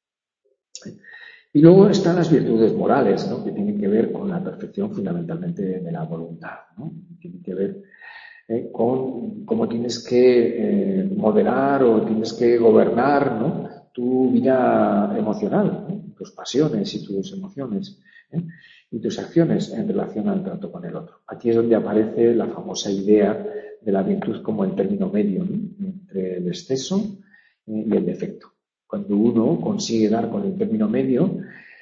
A: Y luego están las virtudes morales, ¿no? Que tienen que ver con la perfección fundamentalmente de la voluntad, ¿no? Tienen que ver eh, con cómo tienes que eh, moderar o tienes que gobernar, ¿no? Tu vida emocional, ¿no? Tus pasiones y tus emociones, ¿eh? Y tus acciones en relación al trato con el otro. Aquí es donde aparece la famosa idea de la virtud como el término medio, ¿no? Entre el exceso eh, y el defecto. Cuando uno consigue dar con el término medio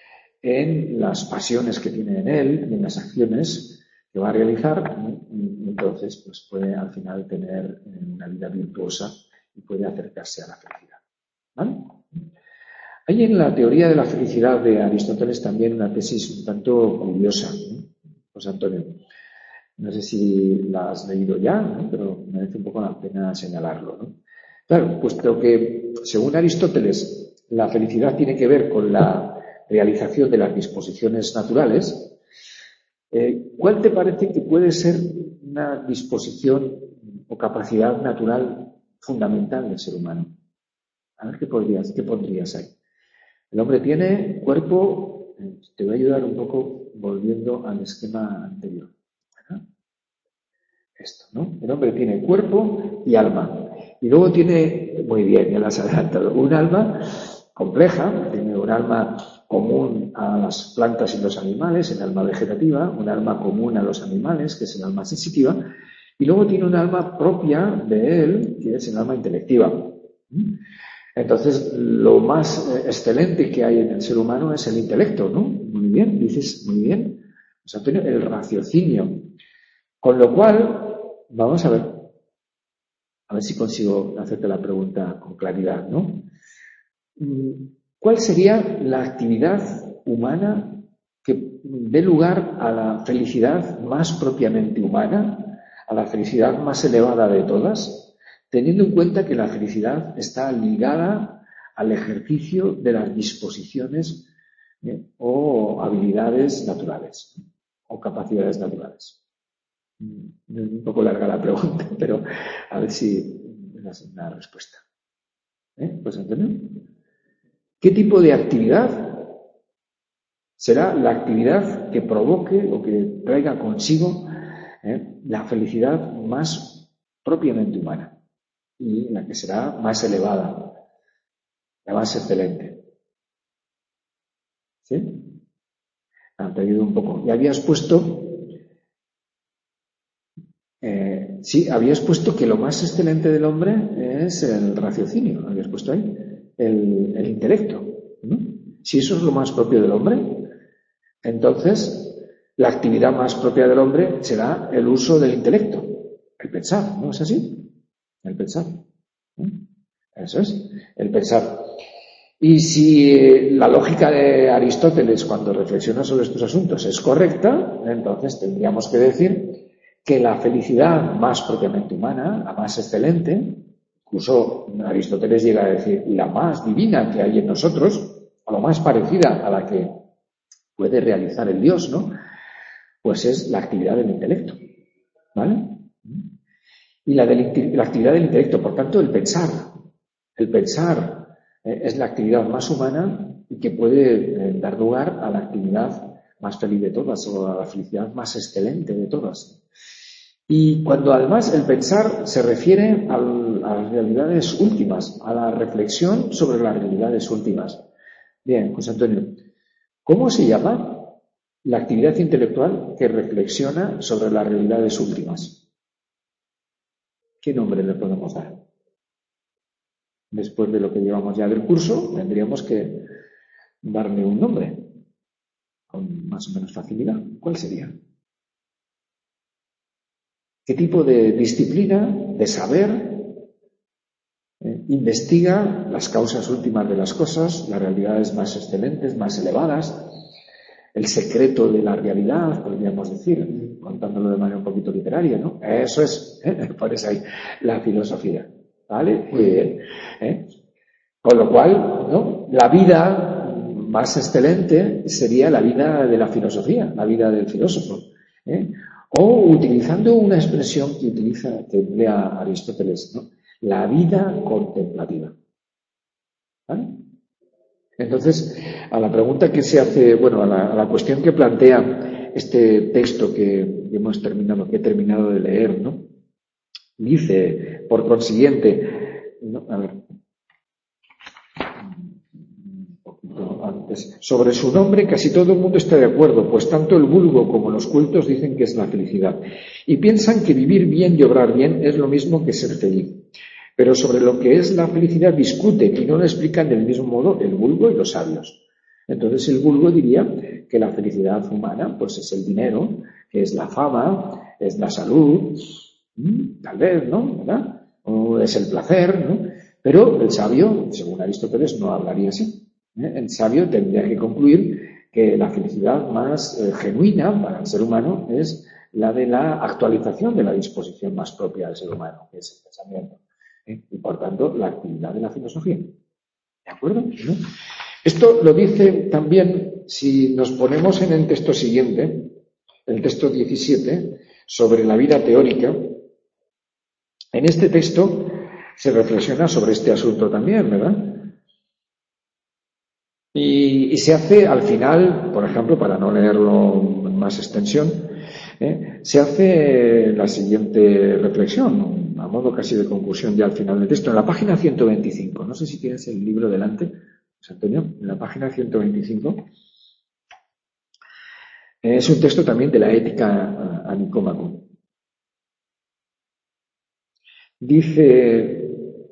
A: en las pasiones que tiene en él y en las acciones que va a realizar, y entonces pues puede al final tener una vida virtuosa y puede acercarse a la felicidad. ¿Vale? Hay en la teoría de la felicidad de Aristóteles también una tesis un tanto curiosa, ¿no? José Antonio, no sé si la has leído ya, ¿no? Pero merece un poco la pena señalarlo, ¿no? Claro, puesto que según Aristóteles la felicidad tiene que ver con la realización de las disposiciones naturales, eh, ¿cuál te parece que puede ser una disposición o capacidad natural fundamental del ser humano? A ver qué podrías, qué pondrías ahí. El hombre tiene cuerpo, eh, te voy a ayudar un poco volviendo al esquema anterior. ¿Verdad? Esto, ¿no? El hombre tiene cuerpo y alma. Y luego tiene, muy bien, ya lo has adelantado, un alma compleja, tiene un alma común a las plantas y los animales, el alma vegetativa, un alma común a los animales, que es el alma sensitiva, y luego tiene un alma propia de él, que es el alma intelectiva. Entonces, lo más excelente que hay en el ser humano es el intelecto, ¿no? Muy bien, dices, muy bien. O sea, tiene el raciocinio. Con lo cual, vamos a ver, a ver si consigo hacerte la pregunta con claridad, ¿no? ¿Cuál sería la actividad humana que dé lugar a la felicidad más propiamente humana, a la felicidad más elevada de todas, teniendo en cuenta que la felicidad está ligada al ejercicio de las disposiciones ¿eh? o habilidades naturales o capacidades naturales? Es un poco larga la pregunta, pero a ver si me das una respuesta. ¿Eh? Pues Antonio, ¿qué tipo de actividad será la actividad que provoque o que traiga consigo ¿eh? la felicidad más propiamente humana y la que será más elevada, la más excelente? ¿Sí? Ah, te ayudo un poco. Y habías puesto, eh, sí, habías puesto que lo más excelente del hombre es el raciocinio, habías puesto ahí, el, el intelecto, ¿no? Si eso es lo más propio del hombre, entonces la actividad más propia del hombre será el uso del intelecto, el pensar, ¿no es así? El pensar. ¿Eh? Eso es, el pensar. Y si la lógica de Aristóteles, cuando reflexiona sobre estos asuntos, es correcta, entonces tendríamos que decir que la felicidad más propiamente humana, la más excelente, incluso Aristóteles llega a decir la más divina que hay en nosotros, o la más parecida a la que puede realizar el Dios, ¿no? Pues es la actividad del intelecto, ¿vale? Y la, del, la actividad del intelecto, por tanto, el pensar. El pensar eh, es la actividad más humana y que puede eh, dar lugar a la actividad más feliz de todas o a la felicidad más excelente de todas. Y cuando además el pensar se refiere al, a las realidades últimas, a la reflexión sobre las realidades últimas. Bien, José Antonio, ¿cómo se llama la actividad intelectual que reflexiona sobre las realidades últimas? ¿Qué nombre le podemos dar? Después de lo que llevamos ya del curso, tendríamos que darle un nombre con más o menos facilidad. ¿Cuál sería? ¿Qué tipo de disciplina, de saber, eh, investiga las causas últimas de las cosas, las realidades más excelentes, más elevadas, el secreto de la realidad, podríamos decir, contándolo de manera un poquito literaria, ¿no? Eso es, ¿eh? Pones ahí la filosofía, ¿vale? Muy bien, ¿eh? Con lo cual, ¿no? La vida más excelente sería la vida de la filosofía, la vida del filósofo, ¿eh? O utilizando una expresión que utiliza, que emplea Aristóteles, ¿no? La vida contemplativa. ¿Vale? Entonces, a la pregunta que se hace, bueno, a la, a la cuestión que plantea este texto que hemos terminado, que he terminado de leer, ¿no? Dice, por consiguiente, ¿no? A ver, antes. Sobre su nombre casi todo el mundo está de acuerdo, pues tanto el vulgo como los cultos dicen que es la felicidad. Y piensan que vivir bien y obrar bien es lo mismo que ser feliz. Pero sobre lo que es la felicidad discuten y no lo explican del mismo modo el vulgo y los sabios. Entonces el vulgo diría que la felicidad humana pues es el dinero, que es la fama, es la salud, tal vez, ¿no? ¿Verdad? O es el placer, ¿no? Pero el sabio, según Aristóteles, no hablaría así. El sabio tendría que concluir que la felicidad más eh, genuina para el ser humano es la de la actualización de la disposición más propia del ser humano, que es el pensamiento, ¿eh? Y por tanto la actividad de la filosofía. ¿De acuerdo? ¿No? Esto lo dice también si nos ponemos en el texto siguiente, el texto diecisiete, sobre la vida teórica. En este texto se reflexiona sobre este asunto también, ¿verdad? Y, y se hace al final, por ejemplo, para no leerlo en más extensión, ¿eh? se hace la siguiente reflexión, a modo casi de conclusión ya al final del texto, en la página ciento veinticinco. No sé si tienes el libro delante, José Antonio, en la página ciento veinticinco. Es un texto también de la ética a Nicómaco. Dice: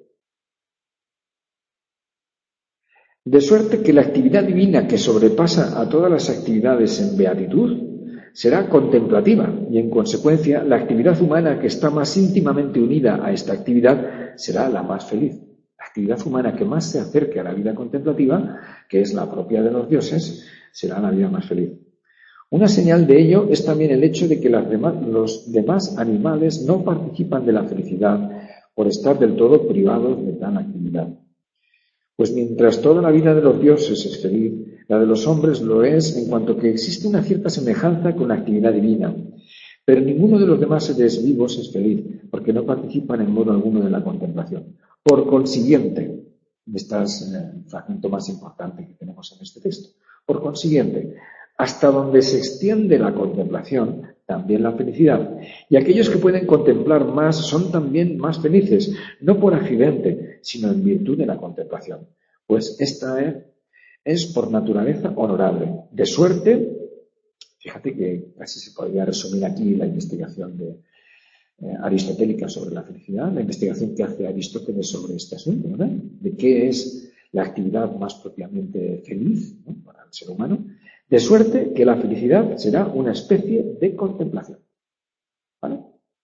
A: de suerte que la actividad divina que sobrepasa a todas las actividades en beatitud será contemplativa y, en consecuencia, la actividad humana que está más íntimamente unida a esta actividad será la más feliz. La actividad humana que más se acerque a la vida contemplativa, que es la propia de los dioses, será la vida más feliz. Una señal de ello es también el hecho de que las demás, los demás animales no participan de la felicidad por estar del todo privados de tal actividad. Pues mientras toda la vida de los dioses es feliz, la de los hombres lo es en cuanto que existe una cierta semejanza con la actividad divina. Pero ninguno de los demás seres vivos es feliz, porque no participan en modo alguno de la contemplación. Por consiguiente, este es el fragmento más importante que tenemos en este texto. Por consiguiente, hasta donde se extiende la contemplación, también la felicidad. Y aquellos que pueden contemplar más son también más felices, no por accidente, sino en virtud de la contemplación. Pues esta es, es por naturaleza honorable. De suerte, fíjate que casi se podría resumir aquí la investigación de, eh, aristotélica sobre la felicidad, la investigación que hace Aristóteles sobre este asunto, ¿verdad? De qué es la actividad más propiamente feliz, ¿no?, para el ser humano. De suerte que la felicidad será una especie de contemplación. ¿Vale?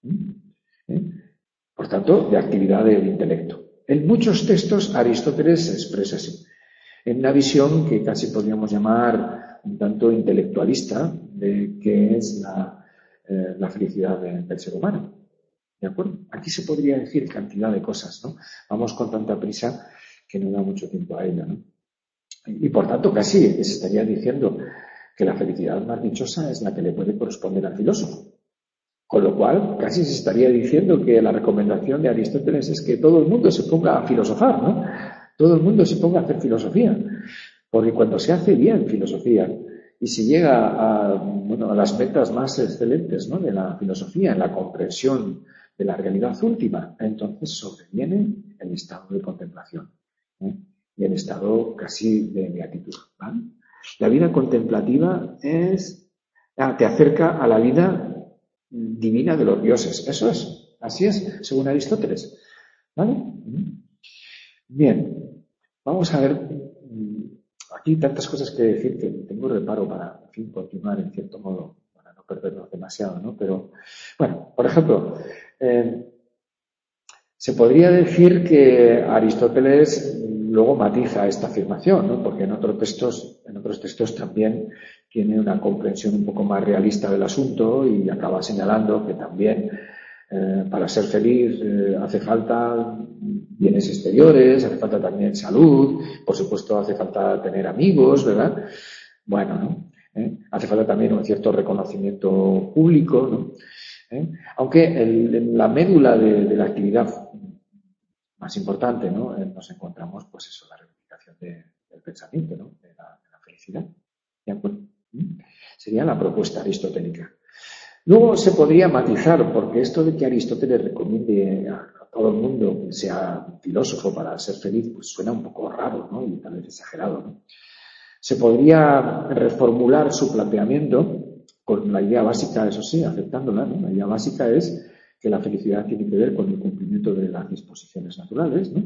A: ¿Eh? Por tanto, de actividad del intelecto. En muchos textos Aristóteles se expresa así, en una visión que casi podríamos llamar un tanto intelectualista de qué es la, eh, la felicidad de, del ser humano. ¿De acuerdo? Aquí se podría decir cantidad de cosas, ¿no? Vamos con tanta prisa que no da mucho tiempo a ello, ¿no? Y por tanto casi se estaría diciendo que la felicidad más dichosa es la que le puede corresponder al filósofo. Con lo cual casi se estaría diciendo que la recomendación de Aristóteles es que todo el mundo se ponga a filosofar, ¿no? Todo el mundo se ponga a hacer filosofía. Porque cuando se hace bien filosofía y se llega a, bueno, a las metas más excelentes, ¿no?, de la filosofía, en la comprensión de la realidad última, entonces sobreviene el estado de contemplación, ¿eh? Y el estado casi de beatitud, ¿vale? La vida contemplativa es, ah, te acerca a la vida divina de los dioses. Eso es, así es, según Aristóteles, ¿vale? Bien, vamos a ver, aquí tantas cosas que decir que tengo reparo para, en fin, continuar en cierto modo, para no perdernos demasiado, ¿no? Pero, bueno, por ejemplo, eh, se podría decir que Aristóteles luego matiza esta afirmación, ¿no? Porque en otros textos, en otros textos también tiene una comprensión un poco más realista del asunto y acaba señalando que también eh, para ser feliz eh, hace falta bienes exteriores, hace falta también salud, por supuesto hace falta tener amigos, ¿verdad? Bueno, ¿no? ¿Eh? Hace falta también un cierto reconocimiento público, ¿no? ¿Eh? Aunque el, en la médula de, de la actividad más importante, ¿no?, eh, nos encontramos, pues eso, la reivindicación de, del pensamiento, ¿no?, de la, de la felicidad. ¿De acuerdo? ¿Mm? Sería la propuesta aristotélica. Luego se podría matizar, porque esto de que Aristóteles recomiende a, a todo el mundo que sea filósofo para ser feliz, pues suena un poco raro, ¿no?, y tal vez exagerado, ¿no? Se podría reformular su planteamiento con la idea básica, eso sí, aceptándola, ¿no? La idea básica es que la felicidad tiene que ver con el cumplimiento de las disposiciones naturales, ¿no?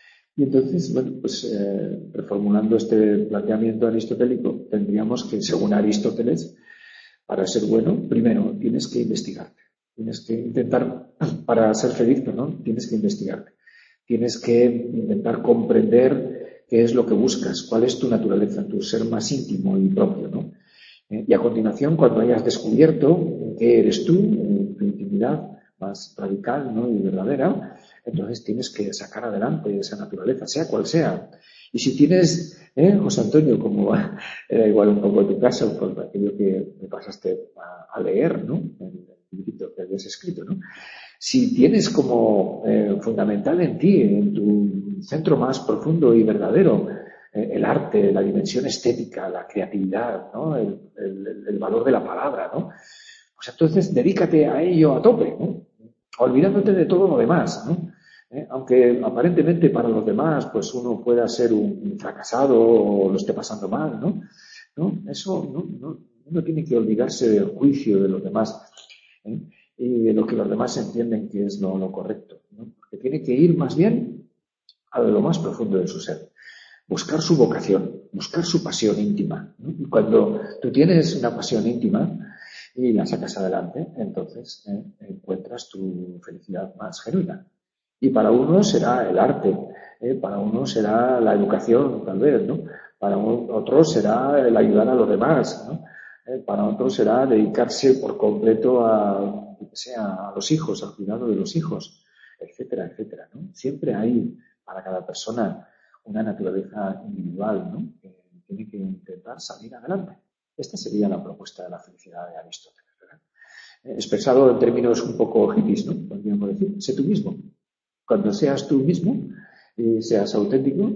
A: Y entonces, bueno, pues eh, reformulando este planteamiento aristotélico, tendríamos que, según Aristóteles, para ser bueno, primero tienes que investigarte, tienes que intentar, para ser feliz, perdón, tienes que investigarte, tienes que intentar comprender qué es lo que buscas, cuál es tu naturaleza, tu ser más íntimo y propio, ¿no? Eh, y a continuación, cuando hayas descubierto qué eres tú, tu intimidad más radical, ¿no?, y verdadera, entonces tienes que sacar adelante esa naturaleza, sea cual sea. Y si tienes, ¿eh, José Antonio, como era igual un poco tu caso, por aquello que me pasaste a, a leer, ¿no?, el librito que habías escrito, ¿no? Si tienes como eh, fundamental en ti, en tu centro más profundo y verdadero, eh, el arte, la dimensión estética, la creatividad, ¿no?, el, el, el valor de la palabra, ¿no?, pues entonces dedícate a ello a tope, ¿no?, olvidándote de todo lo demás, ¿no? ¿Eh? Aunque aparentemente para los demás pues uno pueda ser un fracasado o lo esté pasando mal, ¿no? ¿No? Eso no, no, uno tiene que olvidarse del juicio de los demás, ¿eh?, y de lo que los demás entienden que es lo, lo correcto, ¿no? Porque tiene que ir más bien a lo más profundo de su ser, buscar su vocación, buscar su pasión íntima, ¿no? Y cuando tú tienes una pasión íntima y la sacas adelante, entonces eh, encuentras tu felicidad más genuina. Y para uno será el arte, ¿eh? Para uno será la educación, tal vez, ¿no? Para otros será el ayudar a los demás, ¿no? ¿Eh? Para otros será dedicarse por completo a, que sea, a los hijos, al cuidado de los hijos, etcétera, etcétera, ¿no? Siempre hay para cada persona una naturaleza individual, ¿no?, que tiene que intentar salir adelante. Esta sería la propuesta de la felicidad de Aristóteles, ¿verdad? Eh, expresado en términos un poco hippies, ¿no?, podríamos decir, sé tú mismo. Cuando seas tú mismo y seas auténtico,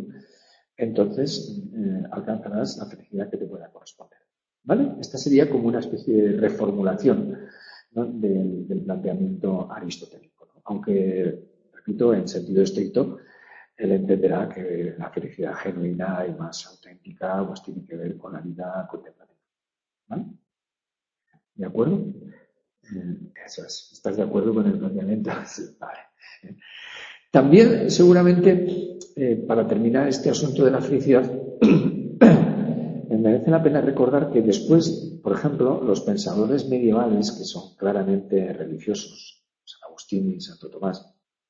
A: entonces eh, alcanzarás la felicidad que te pueda corresponder, ¿vale? Esta sería como una especie de reformulación, ¿no?, del, del planteamiento aristotélico, ¿no? Aunque, repito, en sentido estricto, él entenderá que la felicidad genuina y más auténtica pues tiene que ver con la vida contemplativa, ¿vale? ¿De acuerdo? Eso es. ¿Estás de acuerdo con el planteamiento? Vale. También, seguramente, eh, para terminar este asunto de la felicidad, me merece la pena recordar que después, por ejemplo, los pensadores medievales, que son claramente religiosos, San Agustín y Santo Tomás,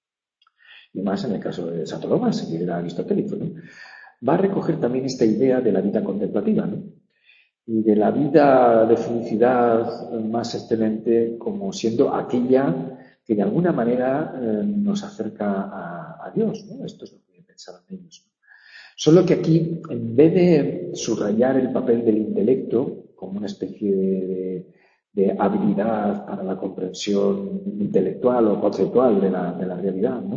A: y más en el caso de Santo Tomás, que era aristotélico, ¿no?, va a recoger también esta idea de la vida contemplativa, ¿no?, y de la vida de felicidad más excelente como siendo aquella que de alguna manera eh, nos acerca a, a Dios, ¿no? Esto es lo que pensaban ellos. Solo que aquí, en vez de subrayar el papel del intelecto como una especie de, de, de habilidad para la comprensión intelectual o conceptual de la, de la realidad, ¿no?,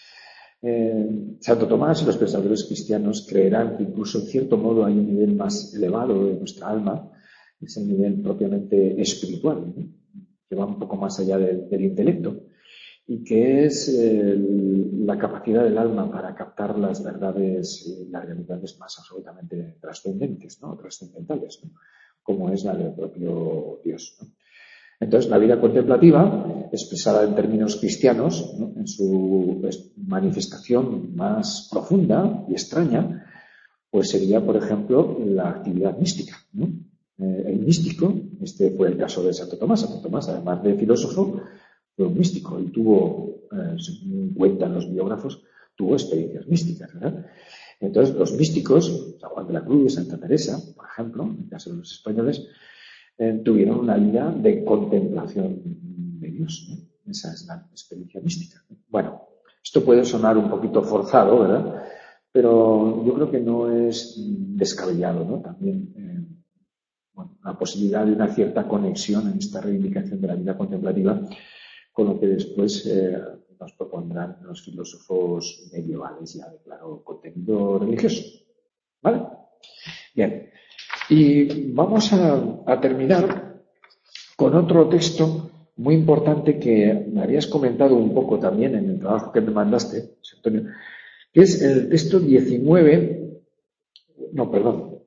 A: Eh, Santo Tomás y los pensadores cristianos creerán que incluso en cierto modo hay un nivel más elevado de nuestra alma es el nivel propiamente espiritual, ¿no? Que va un poco más allá del, del intelecto y que es eh, la capacidad del alma para captar las verdades y las realidades más absolutamente trascendentes, ¿no? Trascendentales, ¿no? Como es la del propio Dios, ¿no? Entonces, la vida contemplativa, expresada en términos cristianos, ¿no? En su manifestación más profunda y extraña, pues sería, por ejemplo, la actividad mística, ¿no? Eh, el místico, este fue el caso de Santo Tomás. Santo Tomás, además de filósofo, fue un místico y tuvo, eh, según cuentan los biógrafos, tuvo experiencias místicas, ¿verdad? Entonces, los místicos, San Juan de la Cruz, Santa Teresa, por ejemplo, en el caso de los españoles, eh, tuvieron una vida de contemplación de Dios, ¿no? Esa es la experiencia mística, ¿no? Bueno, esto puede sonar un poquito forzado, ¿verdad? Pero yo creo que no es descabellado, ¿no? También eh, bueno, la posibilidad de una cierta conexión en esta reivindicación de la vida contemplativa con lo que después eh, nos propondrán los filósofos medievales ya de claro contenido religioso. ¿Vale? Bien. Y vamos a, a terminar con otro texto muy importante que me habías comentado un poco también en el trabajo que me mandaste, Antonio, que es el texto diecinueve, no, perdón,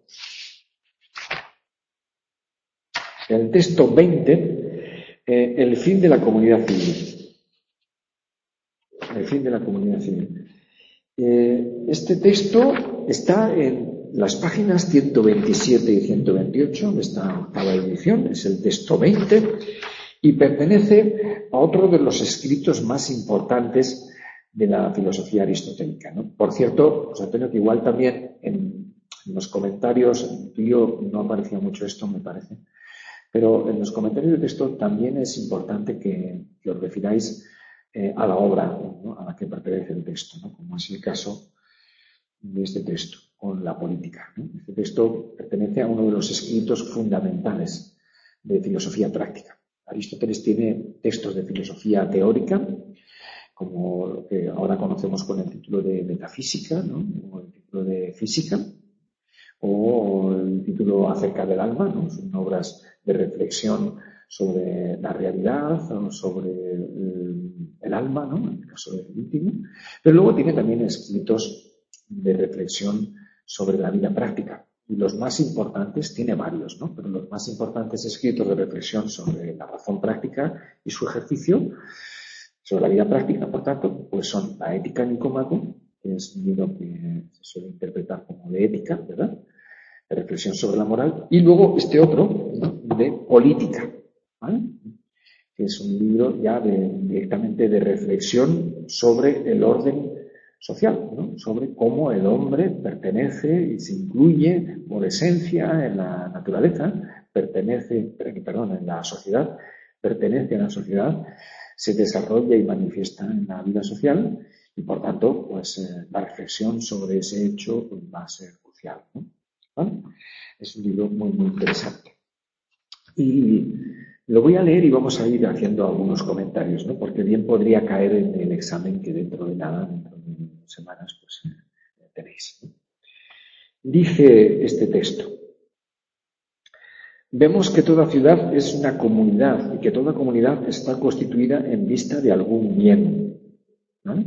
A: el texto veinte, eh, el fin de la comunidad civil. El fin de la comunidad civil. Eh, este texto está en las páginas ciento veintisiete y ciento veintiocho de esta octava edición, es el texto veinte, y pertenece a otro de los escritos más importantes de la filosofía aristotélica, ¿no? Por cierto, José Antonio, que igual también en, en los comentarios, en tuyo no aparecía mucho esto, me parece, pero en los comentarios de texto también es importante que, que os refiráis eh, a la obra, ¿no? A la que pertenece el texto, ¿no? Como es el caso de este texto, con la política, ¿no? Este texto pertenece a uno de los escritos fundamentales de filosofía práctica. Aristóteles tiene textos de filosofía teórica, como lo que ahora conocemos con el título de metafísica, ¿no? O el título de física, o el título acerca del alma, ¿no? Son obras de reflexión sobre la realidad, sobre el, el alma, ¿no? En el caso del íntimo. Pero luego tiene también escritos de reflexión sobre la vida práctica. Y los más importantes, tiene varios, ¿no? Pero los más importantes escritos de reflexión sobre la razón práctica y su ejercicio, sobre la vida práctica, por tanto, pues son la Ética Nicómaco, que es un libro que se suele interpretar como de ética, ¿verdad? De reflexión sobre la moral. Y luego este otro, ¿no? De política, ¿vale? Que es un libro ya de, directamente de reflexión sobre el orden social, ¿no? Sobre cómo el hombre pertenece y se incluye por esencia en la naturaleza, pertenece, perdón, en la sociedad, pertenece a la sociedad, se desarrolla y manifiesta en la vida social y por tanto, pues eh, la reflexión sobre ese hecho pues, va a ser crucial, ¿no? ¿Vale? Es un libro muy, muy interesante. Y lo voy a leer y vamos a ir haciendo algunos comentarios, ¿no? Porque bien podría caer en el examen que dentro de nada, dentro de semanas, pues eh, tenéis, ¿no? Dice este texto: vemos que toda ciudad es una comunidad y que toda comunidad está constituida en vista de algún bien, ¿no?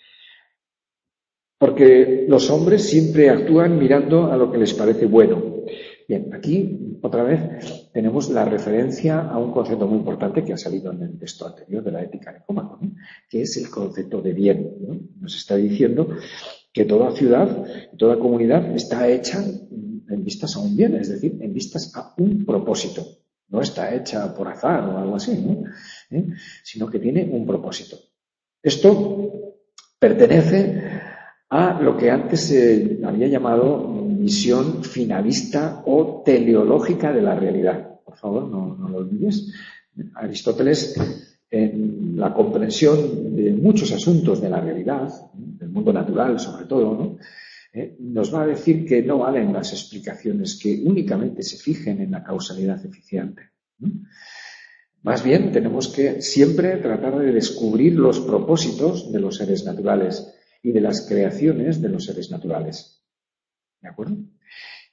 A: Porque los hombres siempre actúan mirando a lo que les parece bueno. Bien, aquí otra vez tenemos la referencia a un concepto muy importante que ha salido en el texto anterior de la Ética Nicómaco, ¿no? Que es el concepto de bien, ¿no? Nos está diciendo que toda ciudad, toda comunidad está hecha en vistas a un bien, es decir, en vistas a un propósito. No está hecha por azar o algo así, ¿no? ¿Eh? Sino que tiene un propósito. Esto pertenece a lo que antes se había llamado visión finalista o teleológica de la realidad. Por favor, no, no lo olvides. Aristóteles, en la comprensión de muchos asuntos de la realidad, del mundo natural sobre todo, ¿no? Eh, nos va a decir que no valen las explicaciones que únicamente se fijen en la causalidad eficiente, ¿no? Más bien, tenemos que siempre tratar de descubrir los propósitos de los seres naturales y de las creaciones de los seres naturales. ¿De acuerdo?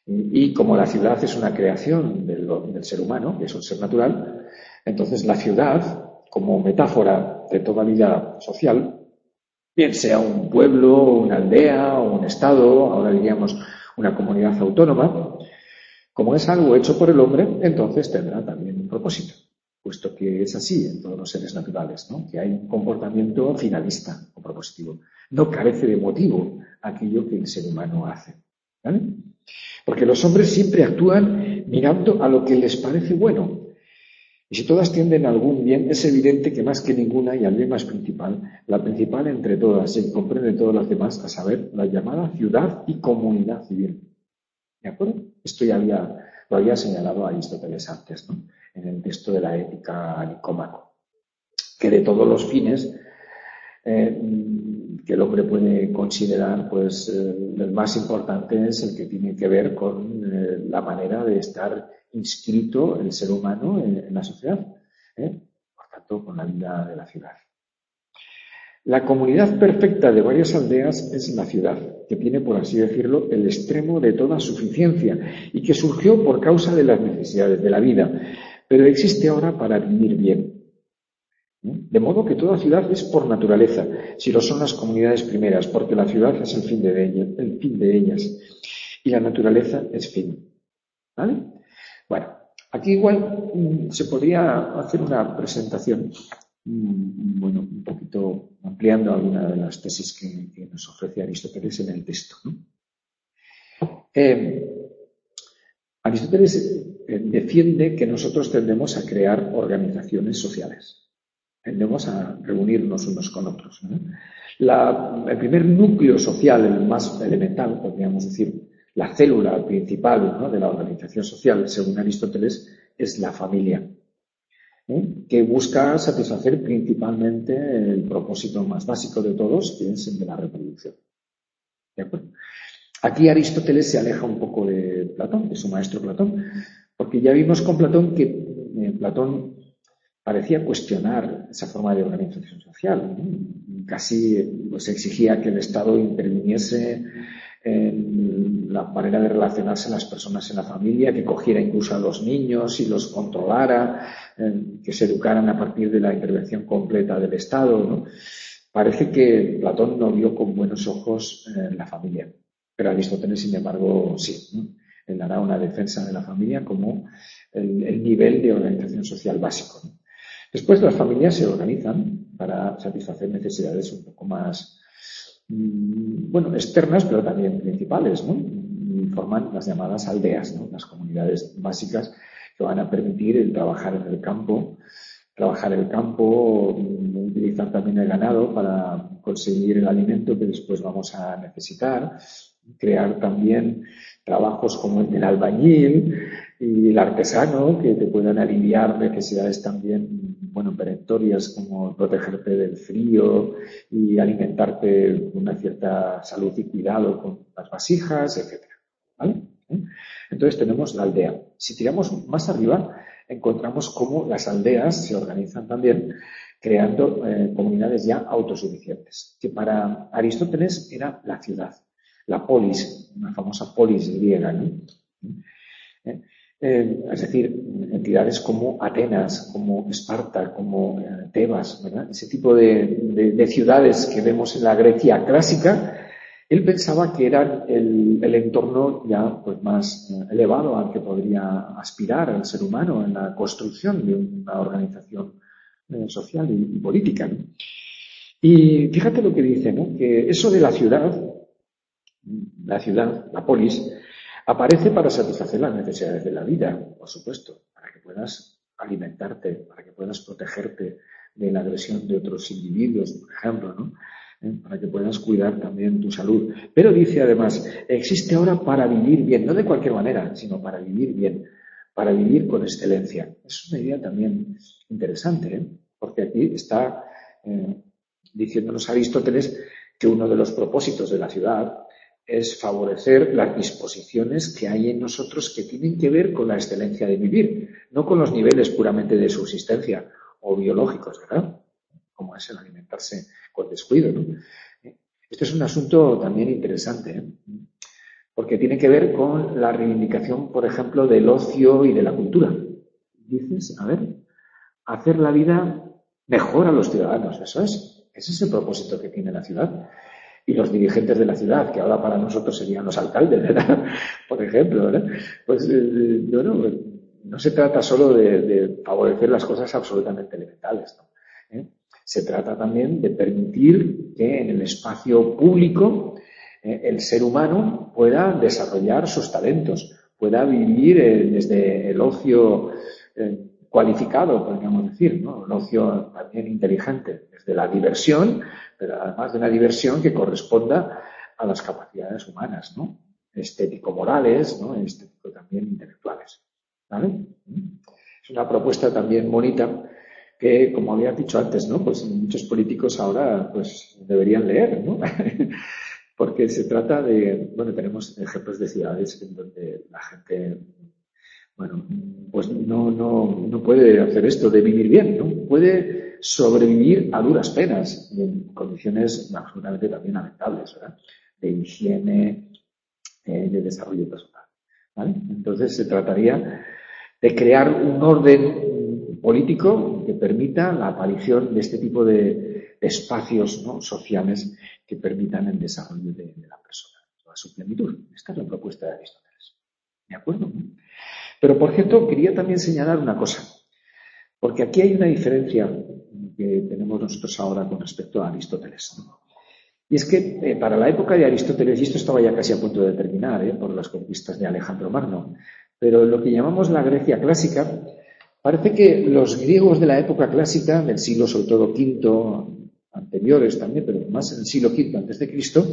A: Y, y como la ciudad es una creación del, del ser humano, que es un ser natural, entonces la ciudad, como metáfora de toda vida social, bien sea un pueblo, una aldea o un estado, ahora diríamos una comunidad autónoma, como es algo hecho por el hombre, entonces tendrá también un propósito, puesto que es así en todos los seres naturales, ¿no? Que hay un comportamiento finalista o propositivo. No carece de motivo aquello que el ser humano hace, ¿vale? Porque los hombres siempre actúan mirando a lo que les parece bueno. Y si todas tienden a algún bien, es evidente que más que ninguna, y al bien más principal, la principal entre todas, y comprende todas las demás, a saber, la llamada ciudad y comunidad civil. ¿De acuerdo? Esto ya había, lo había señalado Aristóteles antes, ¿no? En el texto de la Ética a Nicómaco, que de todos los fines eh, que el hombre puede considerar, pues eh, el más importante es el que tiene que ver con eh, la manera de estar inscrito el ser humano en, en la sociedad, ¿eh? Por tanto, con la vida de la ciudad. La comunidad perfecta de varias aldeas es la ciudad, que tiene, por así decirlo, el extremo de toda suficiencia y que surgió por causa de las necesidades de la vida, pero existe ahora para vivir bien. De modo que toda ciudad es por naturaleza, si lo son las comunidades primeras, porque la ciudad es el fin de ellas, el fin de ellas y la naturaleza es fin. ¿Vale? Bueno, aquí igual mmm, se podría hacer una presentación, mmm, bueno, un poquito ampliando alguna de las tesis que, que nos ofrece Aristóteles en el texto, ¿no? Eh, Aristóteles eh, defiende que nosotros tendemos a crear organizaciones sociales. Tendemos a reunirnos unos con otros, ¿no? La, el primer núcleo social, el más elemental, podríamos decir, la célula principal, ¿no?, de la organización social, según Aristóteles, es la familia, ¿eh? Que busca satisfacer principalmente el propósito más básico de todos, que es el de la reproducción. ¿De acuerdo? Aquí Aristóteles se aleja un poco de Platón, de su maestro Platón, porque ya vimos con Platón que eh, Platón parecía cuestionar esa forma de organización social, ¿no? Casi pues, exigía que el Estado interviniese en la manera de relacionarse las personas en la familia, que cogiera incluso a los niños y los controlara, eh, que se educaran a partir de la intervención completa del Estado, ¿no? Parece que Platón no vio con buenos ojos eh, la familia, pero Aristóteles, sin embargo, sí, ¿no? Él hará una defensa de la familia como el, el nivel de organización social básico, ¿no? Después las familias se organizan para satisfacer necesidades un poco más, mmm, bueno, externas, pero también principales, ¿no? Y forman las llamadas aldeas, ¿no? Las comunidades básicas que van a permitir el trabajar en el campo, trabajar el campo, utilizar también el ganado para conseguir el alimento que después vamos a necesitar, crear también trabajos como el del albañil y el artesano que te puedan aliviar necesidades también, bueno, perentorias como protegerte del frío y alimentarte con una cierta salud y cuidado con las vasijas, etcétera. ¿Vale? Entonces tenemos la aldea. Si tiramos más arriba, encontramos cómo las aldeas se organizan también creando eh, comunidades ya autosuficientes, que para Aristóteles era la ciudad, la polis, una famosa polis griega, ¿no? Eh, eh, es decir, entidades como Atenas, como Esparta, como eh, Tebas, ¿verdad? Ese tipo de, de, de ciudades que vemos en la Grecia clásica. Él pensaba que era el, el entorno ya pues, más eh, elevado al que podría aspirar el ser humano en la construcción de una organización eh, social y, y política, ¿no? Y fíjate lo que dice, ¿no? Que eso de la ciudad, la ciudad, la polis, aparece para satisfacer las necesidades de la vida, por supuesto, para que puedas alimentarte, para que puedas protegerte de la agresión de otros individuos, por ejemplo, ¿no? Para que puedas cuidar también tu salud. Pero dice además, existe ahora para vivir bien, no de cualquier manera, sino para vivir bien, para vivir con excelencia. Es una idea también interesante, ¿eh? Porque aquí está eh, diciéndonos Aristóteles que uno de los propósitos de la ciudad es favorecer las disposiciones que hay en nosotros que tienen que ver con la excelencia de vivir, no con los niveles puramente de subsistencia o biológicos, ¿verdad? Como es el alimentarse con descuido, ¿no? Este es un asunto también interesante, ¿eh? porque tiene que ver con la reivindicación, por ejemplo, del ocio y de la cultura. Dices, a ver, hacer la vida mejor a los ciudadanos, eso es. Ese es el propósito que tiene la ciudad. Y los dirigentes de la ciudad, que ahora para nosotros serían los alcaldes, ¿verdad? Por ejemplo, ¿verdad? Pues, eh, bueno, no se trata solo de, de favorecer las cosas absolutamente elementales, ¿no? ¿Eh? Se trata también de permitir que en el espacio público eh, el ser humano pueda desarrollar sus talentos, pueda vivir eh, desde el ocio eh, cualificado, podríamos decir, ¿no? El ocio también inteligente, desde la diversión, pero además de una diversión que corresponda a las capacidades humanas, ¿no? Estético-morales, ¿no? Estético también intelectuales, ¿vale? Es una propuesta también bonita que, como había dicho antes, ¿no? Pues muchos políticos ahora pues deberían leer, ¿no? Porque se trata de, bueno, tenemos ejemplos de ciudades en donde la gente, bueno, pues no, no, no puede hacer esto de vivir bien, ¿no? Puede sobrevivir a duras penas y en condiciones absolutamente también lamentables, ¿verdad? De higiene, eh, de desarrollo personal, ¿vale? Entonces se trataría de crear un orden político que permita la aparición de este tipo de, de espacios, ¿no? sociales que permitan el desarrollo de, de la persona, toda su plenitud. Esta es la propuesta de Aristóteles. ¿De acuerdo? Pero, por cierto, quería también señalar una cosa, porque aquí hay una diferencia que tenemos nosotros ahora con respecto a Aristóteles. Y es que eh, para la época de Aristóteles, y esto estaba ya casi a punto de terminar, eh, por las conquistas de Alejandro Magno, pero lo que llamamos la Grecia clásica, parece que los griegos de la época clásica, del siglo sobre todo quinto, anteriores también, pero más en el siglo quinto antes de Cristo,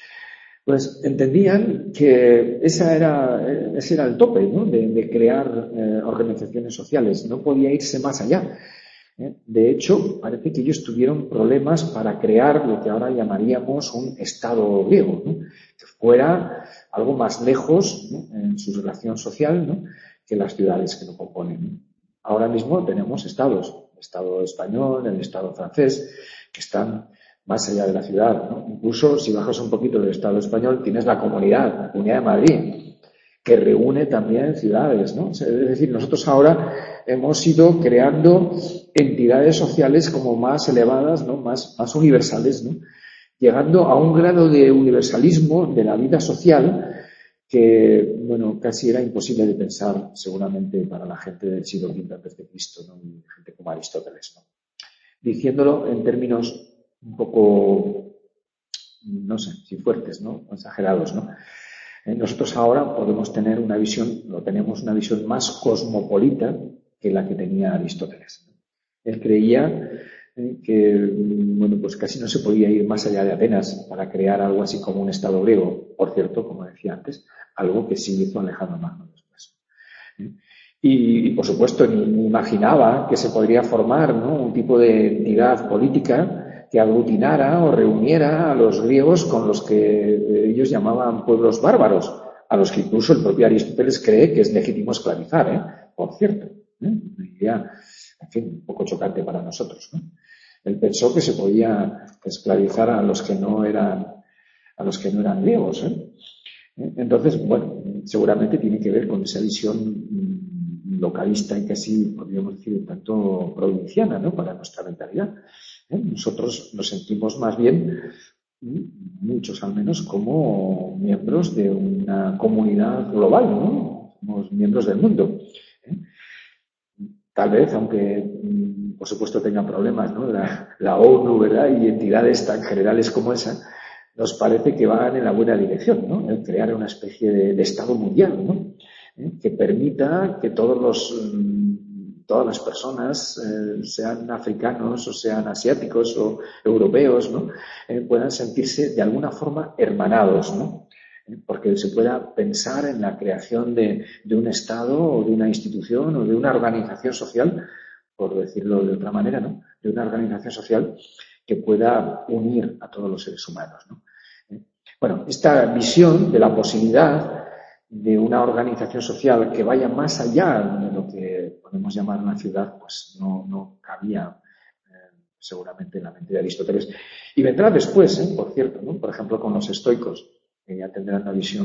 A: pues entendían que esa era, ese era el tope, ¿no? de, de crear eh, organizaciones sociales, no podía irse más allá. ¿eh? De hecho, parece que ellos tuvieron problemas para crear lo que ahora llamaríamos un Estado griego, ¿no? Que fuera algo más lejos, ¿no? en su relación social, ¿no? que las ciudades que lo componen, ¿no? Ahora mismo tenemos estados, el Estado español, el Estado francés, que están más allá de la ciudad, ¿no? Incluso si bajas un poquito del Estado español, tienes la comunidad, la Comunidad de Madrid, que reúne también ciudades, ¿no? Es decir, nosotros ahora hemos ido creando entidades sociales como más elevadas, ¿no? Más, más universales, ¿no? Llegando a un grado de universalismo de la vida social que, bueno, casi era imposible de pensar seguramente para la gente del siglo quinto antes de Cristo, ¿no? Y gente como Aristóteles, ¿no? Diciéndolo en términos un poco, no sé, si fuertes, ¿no? Exagerados, ¿no? Nosotros ahora podemos tener una visión, lo tenemos una visión más cosmopolita que la que tenía Aristóteles. Él creía que, bueno, pues casi no se podía ir más allá de Atenas para crear algo así como un Estado griego. Por cierto, como decía antes, algo que sí hizo Alejandro Magno después. Y, y por supuesto, ni, ni imaginaba que se podría formar, ¿no? un tipo de entidad política que aglutinara o reuniera a los griegos con los que ellos llamaban pueblos bárbaros, a los que incluso el propio Aristóteles cree que es legítimo esclavizar, ¿eh? Por cierto. ¿eh? Una idea, en fin, un poco chocante para nosotros, ¿no? Él pensó que se podía esclavizar a los que no eran, a los que no eran griegos, ¿eh? Entonces, bueno, seguramente tiene que ver con esa visión localista y casi, podríamos decir, un tanto provinciana, ¿no? Para nuestra mentalidad. ¿Eh? Nosotros nos sentimos más bien, muchos al menos, como miembros de una comunidad global, ¿no? Somos miembros del mundo. ¿Eh? Tal vez, aunque por supuesto tengan problemas, ¿no? La, la ONU, ¿verdad? Y entidades tan generales como esa, nos parece que van en la buena dirección, ¿no? El crear una especie de, de Estado mundial, ¿no? ¿Eh? Que permita que todos los, todas las personas, eh, sean africanos o sean asiáticos o europeos, ¿no? Eh, puedan sentirse de alguna forma hermanados, ¿no? Porque se pueda pensar en la creación de, de un Estado o de una institución o de una organización social, por decirlo de otra manera, ¿no? De una organización social que pueda unir a todos los seres humanos, ¿no? Bueno, esta visión de la posibilidad de una organización social que vaya más allá de lo que podemos llamar una ciudad, pues no, no cabía eh, seguramente en la mente de Aristóteles. Y vendrá después, ¿eh? Por cierto, ¿no? Por ejemplo, con los estoicos, que ya tendrán una visión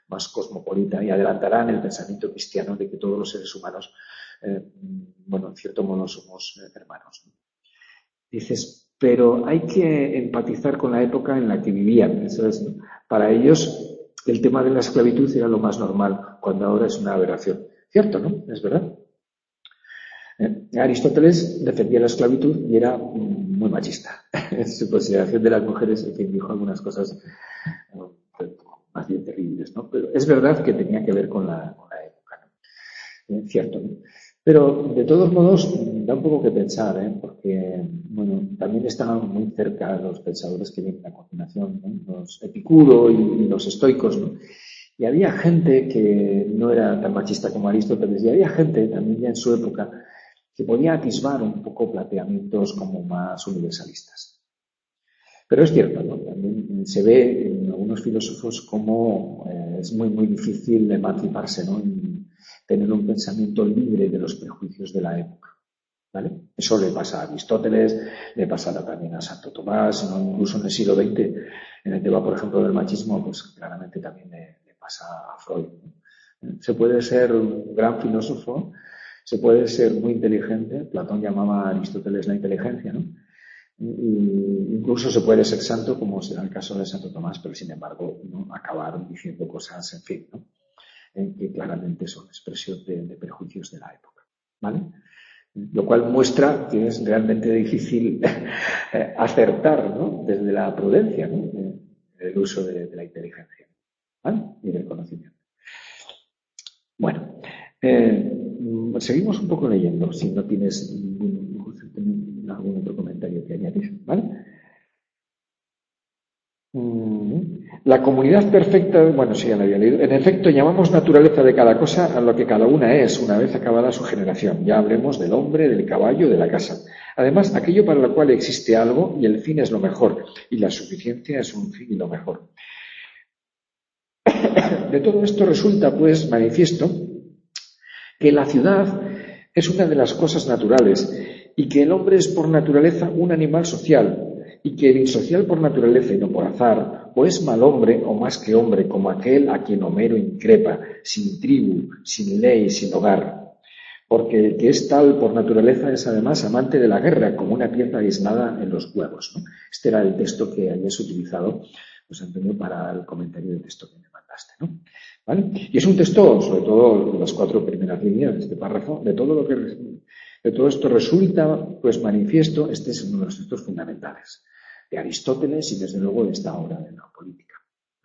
A: más cosmopolita y adelantarán el pensamiento cristiano de que todos los seres humanos, eh, bueno, en cierto modo somos eh, hermanos, ¿no? Dices, pero hay que empatizar con la época en la que vivían. Eso es, ¿no? Para ellos el tema de la esclavitud era lo más normal, cuando ahora es una aberración. Cierto, ¿no? Es verdad. Eh, Aristóteles defendía la esclavitud y era mm, muy machista. En su consideración de las mujeres, en fin, dijo algunas cosas eh, más bien terribles, ¿no? Pero es verdad que tenía que ver con la, con la época, ¿no? Eh, cierto, ¿no? Pero, de todos modos, da un poco que pensar, ¿eh? Porque, bueno, también estaban muy cerca los pensadores que vienen a continuación, ¿no? Los Epicuro y, y los estoicos, ¿no? Y había gente que no era tan machista como Aristóteles, y había gente también ya en su época que podía atisbar un poco planteamientos como más universalistas. Pero es cierto, ¿no? También se ve en algunos filósofos como eh, es muy, muy difícil emanciparse, ¿no? Y tener un pensamiento libre de los prejuicios de la época, ¿vale? Eso le pasa a Aristóteles, le pasará también a Santo Tomás, ¿no? Incluso en el siglo veinte, en el tema, por ejemplo, del machismo, pues claramente también le, le pasa a Freud, ¿no? Se puede ser un gran filósofo, se puede ser muy inteligente, Platón llamaba a Aristóteles la inteligencia, ¿no? Y incluso se puede ser santo, como será el caso de Santo Tomás, pero sin embargo, ¿no? Acabar diciendo cosas, en fin, ¿no? Eh, que claramente son expresión de, de prejuicios de la época, ¿vale? Lo cual muestra que es realmente difícil acertar, ¿no? Desde la prudencia, ¿no? El uso de, de la inteligencia, ¿vale? Y del conocimiento. Bueno, eh, seguimos un poco leyendo, si no tienes ningún, algún otro comentario que añadir, ¿vale? La comunidad perfecta, bueno, sí, ya la había leído. En efecto, llamamos naturaleza de cada cosa a lo que cada una es, una vez acabada su generación. Ya hablemos del hombre, del caballo, de la casa. Además, aquello para lo cual existe algo y el fin es lo mejor, y la suficiencia es un fin y lo mejor. De todo esto resulta, pues, manifiesto que la ciudad es una de las cosas naturales y que el hombre es por naturaleza un animal social, y que el insocial por naturaleza y no por azar, o es mal hombre o más que hombre, como aquel a quien Homero increpa, sin tribu, sin ley, sin hogar. Porque el que es tal por naturaleza es además amante de la guerra, como una pieza aislada en los huevos, ¿no? Este era el texto que habías utilizado, José Antonio, para el comentario del texto que me mandaste, ¿no? ¿Vale? Y es un texto, sobre todo las cuatro primeras líneas de este párrafo, de todo lo que de todo esto resulta pues manifiesto. Este es uno de los textos fundamentales de Aristóteles y desde luego de esta obra de la política.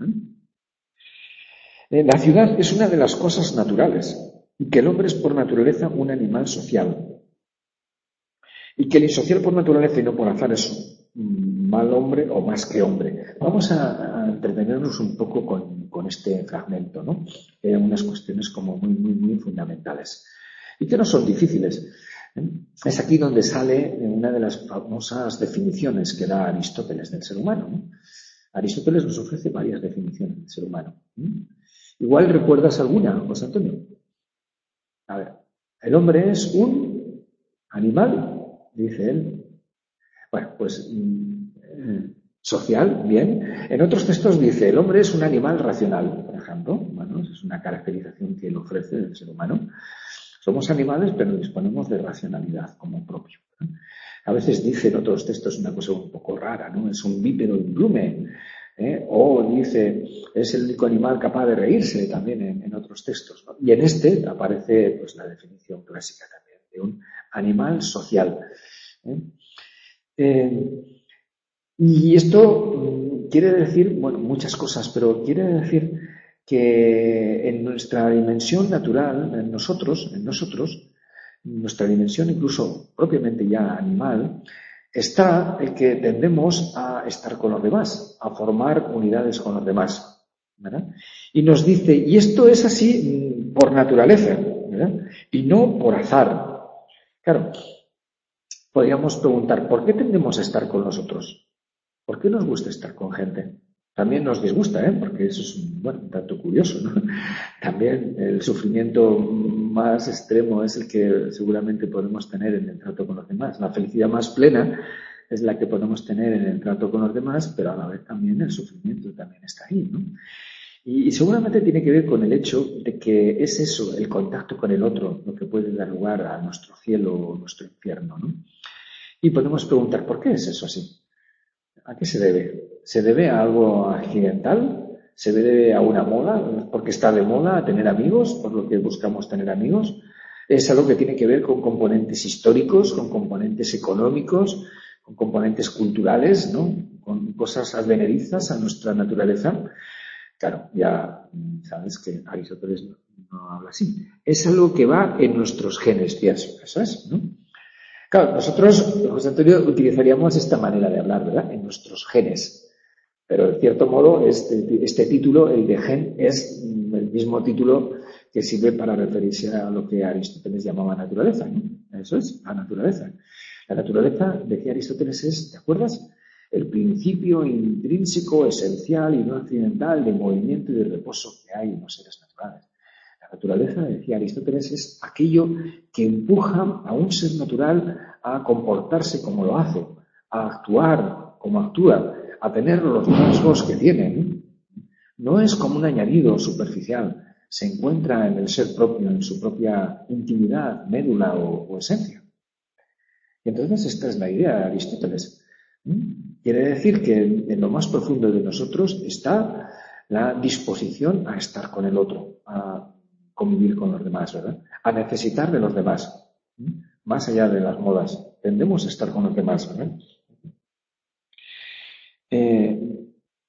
A: ¿Eh? La ciudad es una de las cosas naturales y que el hombre es por naturaleza un animal social y que el insocial por naturaleza y no por azar es un mal hombre o más que hombre. Vamos a, a entretenernos un poco con, con este fragmento, ¿no? Hay unas cuestiones como muy, muy, muy fundamentales y que no son difíciles. Es aquí donde sale una de las famosas definiciones que da Aristóteles del ser humano, ¿no? Aristóteles nos ofrece varias definiciones del ser humano. Igual recuerdas alguna, José Antonio. A ver, el hombre es un animal, dice él. Bueno, pues eh, social, bien. En otros textos dice, el hombre es un animal racional, por ejemplo. Bueno, es una caracterización que él ofrece del ser humano. Somos animales, pero disponemos de racionalidad como propio, ¿no? A veces dice en otros textos una cosa un poco rara, ¿no? Es un bípedo implume, ¿eh? O dice, es el único animal capaz de reírse también en, en otros textos, ¿no? Y en este aparece pues la definición clásica también de un animal social, ¿eh? Eh, y esto mm, quiere decir, bueno, muchas cosas, pero quiere decir que en nuestra dimensión natural, en nosotros, en nosotros, nuestra dimensión incluso propiamente ya animal, está el que tendemos a estar con los demás, a formar unidades con los demás, ¿verdad? Y nos dice, y esto es así por naturaleza, ¿verdad? Y no por azar. Claro, podríamos preguntar, ¿por qué tendemos a estar con los otros? ¿Por qué nos gusta estar con gente? También nos disgusta, ¿eh? Porque eso es, bueno, un tanto curioso, ¿no? También el sufrimiento más extremo es el que seguramente podemos tener en el trato con los demás. La felicidad más plena es la que podemos tener en el trato con los demás, pero a la vez también el sufrimiento también está ahí, ¿no? Y, y seguramente tiene que ver con el hecho de que es eso, el contacto con el otro, lo que puede dar lugar a nuestro cielo o nuestro infierno, ¿no? Y podemos preguntar, ¿por qué es eso así? ¿A qué se debe? ¿Se debe a algo accidental? ¿Se debe a una moda? ¿Porque está de moda tener amigos? ¿Por lo que buscamos tener amigos? ¿Es algo que tiene que ver con componentes históricos, con componentes económicos, con componentes culturales, ¿no? Con cosas advenedizas a nuestra naturaleza? Claro, ya sabes que Aristóteles no, no habla así. Es algo que va en nuestros genes, ya eso es, ¿no? Claro, nosotros, José Antonio, utilizaríamos esta manera de hablar, ¿verdad? En nuestros genes. Pero, en cierto modo, este, este título, el de gen, es el mismo título que sirve para referirse a lo que Aristóteles llamaba naturaleza, ¿no? Eso es, la naturaleza. La naturaleza, decía Aristóteles, es, ¿te acuerdas? El principio intrínseco, esencial y no accidental de movimiento y de reposo que hay en los seres naturales. La naturaleza, decía Aristóteles, es aquello que empuja a un ser natural a comportarse como lo hace, a actuar como actúa, a tener los rasgos que tiene. No es como un añadido superficial, se encuentra en el ser propio, en su propia intimidad, médula o, o esencia. Y entonces esta es la idea de Aristóteles. Quiere decir que en lo más profundo de nosotros está la disposición a estar con el otro, a convivir con los demás, ¿verdad? A necesitar de los demás, más allá de las modas. Tendemos a estar con los demás, ¿verdad? Eh,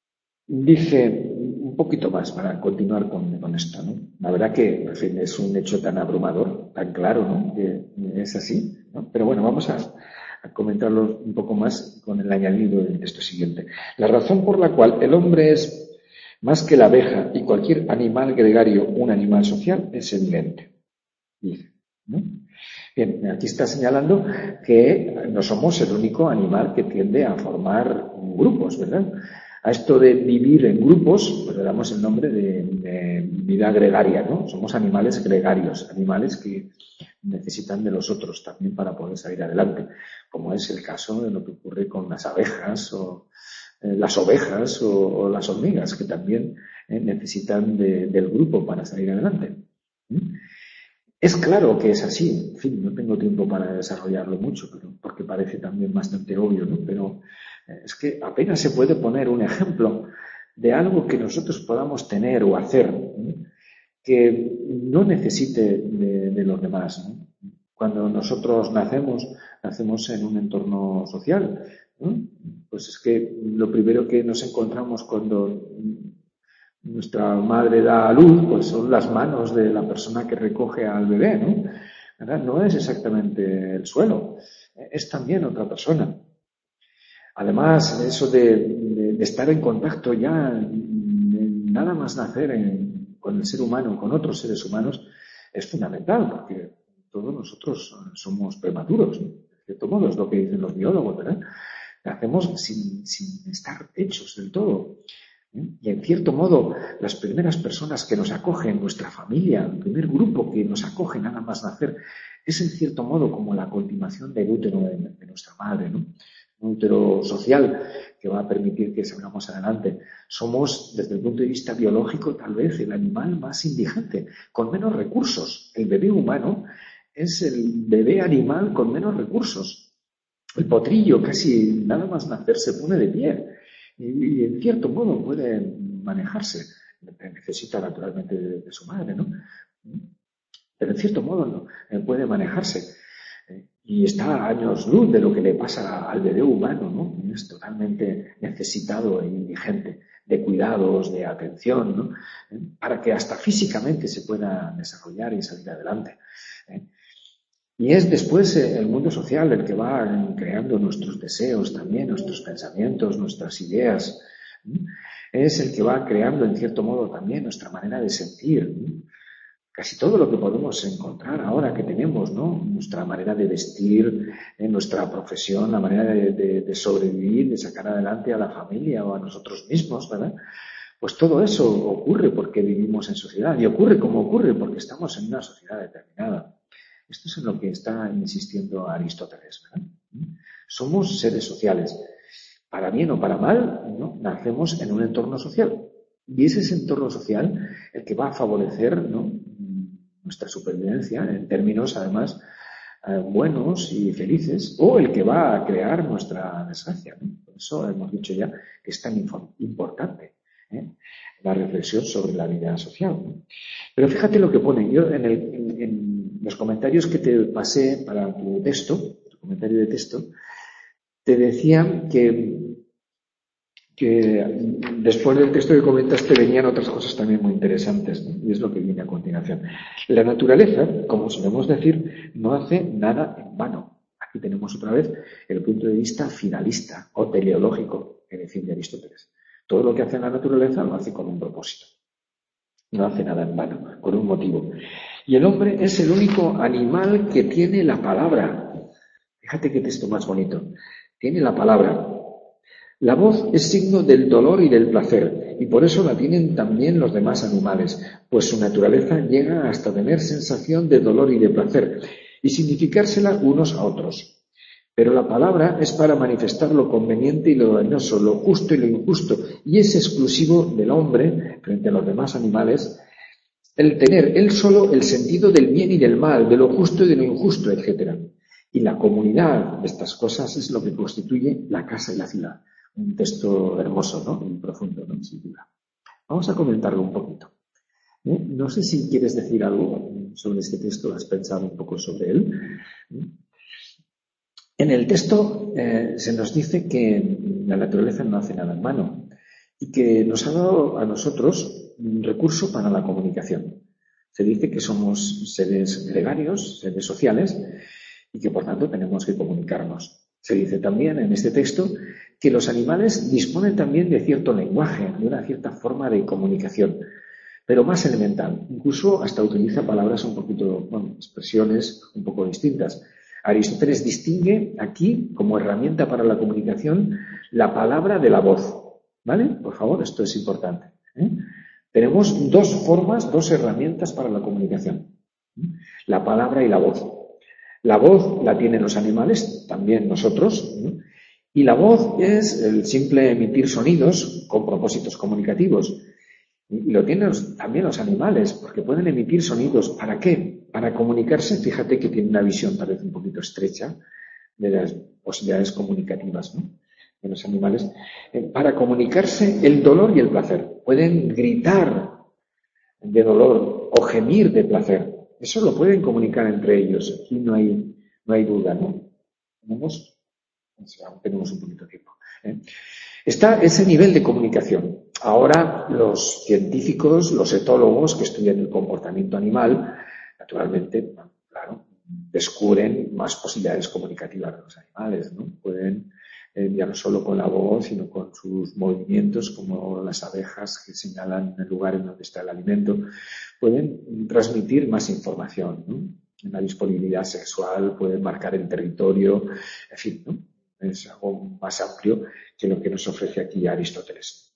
A: dice un poquito más para continuar con, con esto, ¿no? La verdad que, en fin, es un hecho tan abrumador, tan claro, ¿no? Que es así, ¿no? Pero bueno, vamos a, a comentarlo un poco más con el añadido de esto siguiente. La razón por la cual el hombre es más que la abeja y cualquier animal gregario un animal social es evidente, dice, ¿no? Bien, aquí está señalando que no somos el único animal que tiende a formar grupos, ¿verdad? A esto de vivir en grupos, pues le damos el nombre de, de vida gregaria, ¿no? Somos animales gregarios, animales que necesitan de los otros también para poder salir adelante, como es el caso de lo que ocurre con las abejas o eh, las ovejas o, o las hormigas, que también eh, necesitan de, del grupo para salir adelante. ¿Mm? Es claro que es así, en fin, no tengo tiempo para desarrollarlo mucho, pero porque parece también bastante obvio, ¿no? Pero eh, es que apenas se puede poner un ejemplo de algo que nosotros podamos tener o hacer, ¿no? Que no necesite de, de los demás, ¿no? Cuando nosotros nacemos, nacemos en un entorno social, ¿no? Pues es que lo primero que nos encontramos cuando nuestra madre da a luz, pues son las manos de la persona que recoge al bebé, ¿no? ¿Verdad? No es exactamente el suelo, es también otra persona. Además, eso de, de, de estar en contacto ya, de nada más nacer en, con el ser humano, con otros seres humanos, es fundamental, porque todos nosotros somos prematuros, ¿no? De cierto modo es lo que dicen los biólogos, ¿verdad? Nacemos sin, sin estar hechos del todo. Y en cierto modo, las primeras personas que nos acogen, nuestra familia, el primer grupo que nos acoge nada más nacer, es en cierto modo como la continuación del útero de, de nuestra madre, ¿no? Un útero social que va a permitir que salgamos adelante. Somos, desde el punto de vista biológico, tal vez el animal más indigente, con menos recursos. El bebé humano es el bebé animal con menos recursos. El potrillo, casi nada más nacer, se pone de pie. Y, y en cierto modo puede manejarse. Necesita naturalmente de, de su madre, ¿no? Pero en cierto modo no, eh, puede manejarse. Eh, y está a años luz de lo que le pasa al bebé humano, ¿no? Es totalmente necesitado e indigente de cuidados, de atención, ¿no? Eh, para que hasta físicamente se pueda desarrollar y salir adelante. ¿eh? Y es después el mundo social el que va creando nuestros deseos también, nuestros pensamientos, nuestras ideas. Es el que va creando, en cierto modo, también nuestra manera de sentir. Casi todo lo que podemos encontrar ahora que tenemos, ¿no? Nuestra manera de vestir, nuestra profesión, la manera de, de, de sobrevivir, de sacar adelante a la familia o a nosotros mismos, ¿verdad? Pues todo eso ocurre porque vivimos en sociedad. Y ocurre como ocurre porque estamos en una sociedad determinada. Esto es en lo que está insistiendo Aristóteles, ¿verdad? Somos seres sociales. Para bien o para mal, ¿no? Nacemos en un entorno social. Y es ese entorno social el que va a favorecer, ¿no?, nuestra supervivencia en términos, además, eh, buenos y felices, o el que va a crear nuestra desgracia, ¿no? Por eso hemos dicho ya que es tan importante, ¿eh?, la reflexión sobre la vida social, ¿no? Pero fíjate lo que pone. Yo en, el, en, en los comentarios que te pasé para tu texto, tu comentario de texto, te decía que que después del texto que comentaste venían otras cosas también muy interesantes, ¿no? Y es lo que viene a continuación. La naturaleza, como solemos decir, no hace nada en vano. Aquí tenemos otra vez el punto de vista finalista o teleológico que defiende Aristóteles. Todo lo que hace la naturaleza lo hace con un propósito. No hace nada en vano, con un motivo. Y el hombre es el único animal que tiene la palabra. Fíjate qué texto más bonito. Tiene la palabra. La voz es signo del dolor y del placer, y por eso la tienen también los demás animales, pues su naturaleza llega hasta tener sensación de dolor y de placer, y significársela unos a otros. Pero la palabra es para manifestar lo conveniente y lo dañoso, lo justo y lo injusto, y es exclusivo del hombre, frente a los demás animales, el tener él solo el sentido del bien y del mal, de lo justo y de lo injusto, etcétera. Y la comunidad de estas cosas es lo que constituye la casa y la ciudad. Un texto hermoso, ¿no? Muy profundo, ¿no? Sin duda. Vamos a comentarlo un poquito. ¿Eh? No sé si quieres decir algo sobre este texto, has pensado un poco sobre él. En el texto eh, se nos dice que la naturaleza no hace nada en vano y que nos ha dado a nosotros un recurso para la comunicación. Se dice que somos seres gregarios, seres sociales, y que por tanto tenemos que comunicarnos. Se dice también en este texto que los animales disponen también de cierto lenguaje, de una cierta forma de comunicación, pero más elemental. Incluso hasta utiliza palabras un poquito, bueno, expresiones un poco distintas. Aristóteles distingue aquí, como herramienta para la comunicación, la palabra de la voz. ¿Vale? Por favor, esto es importante, ¿eh? Tenemos dos formas, dos herramientas para la comunicación. La palabra y la voz. La voz la tienen los animales, también nosotros, ¿no? Y la voz es el simple emitir sonidos con propósitos comunicativos. Y lo tienen también los animales, porque pueden emitir sonidos. ¿Para qué? Para comunicarse. Fíjate que tiene una visión tal vez un poquito estrecha de las posibilidades comunicativas, ¿no?, de los animales. Para comunicarse el dolor y el placer. Pueden gritar de dolor o gemir de placer. Eso lo pueden comunicar entre ellos. Aquí no hay, no hay duda, ¿no? ¿Tenemos? Tenemos un poquito de tiempo, ¿eh? Está ese nivel de comunicación. Ahora los científicos, los etólogos que estudian el comportamiento animal, naturalmente, claro, descubren más posibilidades comunicativas de los animales, ¿no? Pueden, eh, ya no solo con la voz, sino con sus movimientos, como las abejas que señalan el lugar en donde está el alimento, pueden transmitir más información, ¿no? En la disponibilidad sexual, pueden marcar el territorio, en fin, ¿no? Es algo más amplio que lo que nos ofrece aquí Aristóteles.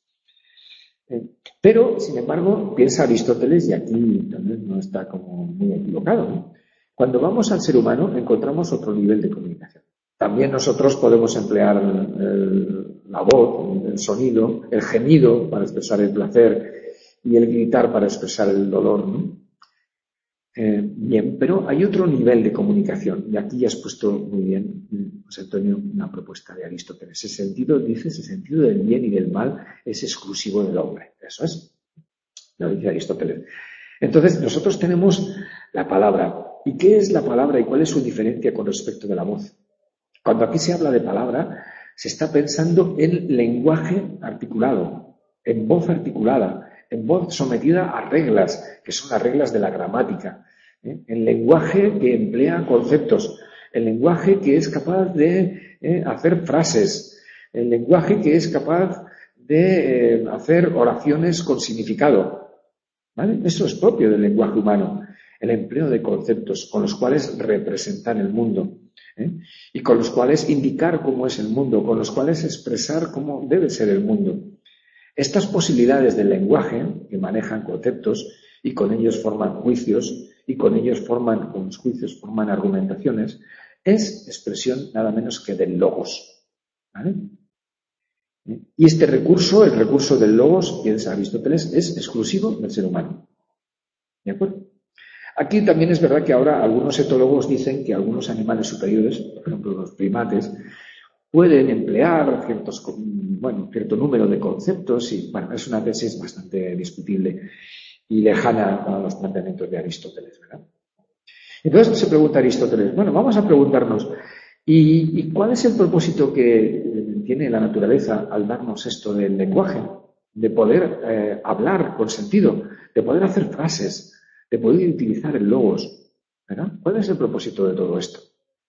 A: Pero, sin embargo, piensa Aristóteles, y aquí también no está como muy equivocado, ¿no? Cuando vamos al ser humano encontramos otro nivel de comunicación. También nosotros podemos emplear el, la voz, el sonido, el gemido para expresar el placer y el gritar para expresar el dolor, ¿no? Eh, bien, pero hay otro nivel de comunicación, y aquí ya has puesto muy bien, José Antonio, una propuesta de Aristóteles. Ese sentido, dice, ese sentido del bien y del mal es exclusivo del hombre. Eso es, lo dice Aristóteles. Entonces, nosotros tenemos la palabra. ¿Y qué es la palabra y cuál es su diferencia con respecto de la voz? Cuando aquí se habla de palabra, se está pensando en lenguaje articulado, en voz articulada, en voz sometida a reglas, que son las reglas de la gramática, ¿eh? El lenguaje que emplea conceptos, el lenguaje que es capaz de eh, hacer frases, el lenguaje que es capaz de eh, hacer oraciones con significado, ¿vale? Eso es propio del lenguaje humano, el empleo de conceptos con los cuales representar el mundo, ¿eh? Y con los cuales indicar cómo es el mundo, con los cuales expresar cómo debe ser el mundo. Estas posibilidades del lenguaje, que manejan conceptos y con ellos forman juicios y con ellos forman, con los juicios forman argumentaciones, es expresión nada menos que del logos, ¿vale? ¿eh? Y este recurso, el recurso del logos, piensa Aristóteles, es exclusivo del ser humano. ¿De acuerdo? Aquí también es verdad que ahora algunos etólogos dicen que algunos animales superiores, por ejemplo los primates, pueden emplear ciertos, bueno, cierto número de conceptos y, bueno, es una tesis bastante discutible y lejana a los planteamientos de Aristóteles, ¿verdad? Entonces se pregunta Aristóteles, bueno, vamos a preguntarnos, ¿y, y cuál es el propósito que tiene la naturaleza al darnos esto del lenguaje? De poder eh, hablar con sentido, de poder hacer frases, de poder utilizar el logos, ¿verdad? ¿Cuál es el propósito de todo esto?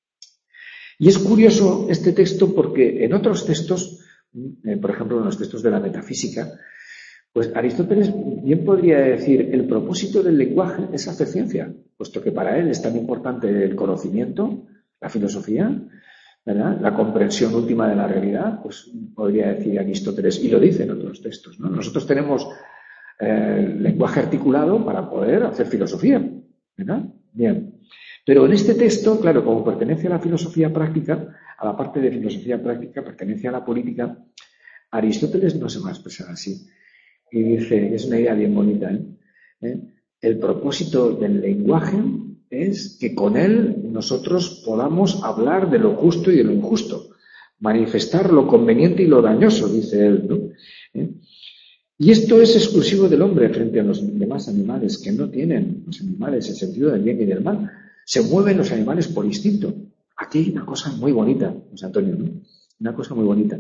A: Y es curioso este texto porque en otros textos, eh, por ejemplo en los textos de la metafísica, pues Aristóteles bien podría decir el propósito del lenguaje es hacer ciencia, puesto que para él es tan importante el conocimiento, la filosofía, ¿verdad? La comprensión última de la realidad, pues podría decir Aristóteles, y lo dice en otros textos, ¿no? Nosotros tenemos eh, lenguaje articulado para poder hacer filosofía, ¿verdad? Bien. Pero en este texto, claro, como pertenece a la filosofía práctica, a la parte de filosofía práctica, pertenece a la política, Aristóteles no se va a expresar así. Y dice, es una idea bien bonita, ¿eh? ¿Eh? El propósito del lenguaje es que con él nosotros podamos hablar de lo justo y de lo injusto, manifestar lo conveniente y lo dañoso, dice él, ¿no? ¿Eh? Y esto es exclusivo del hombre frente a los demás animales, que no tienen los animales el sentido del bien y del mal. Se mueven los animales por instinto. Aquí hay una cosa muy bonita, José Antonio, ¿no? Una cosa muy bonita.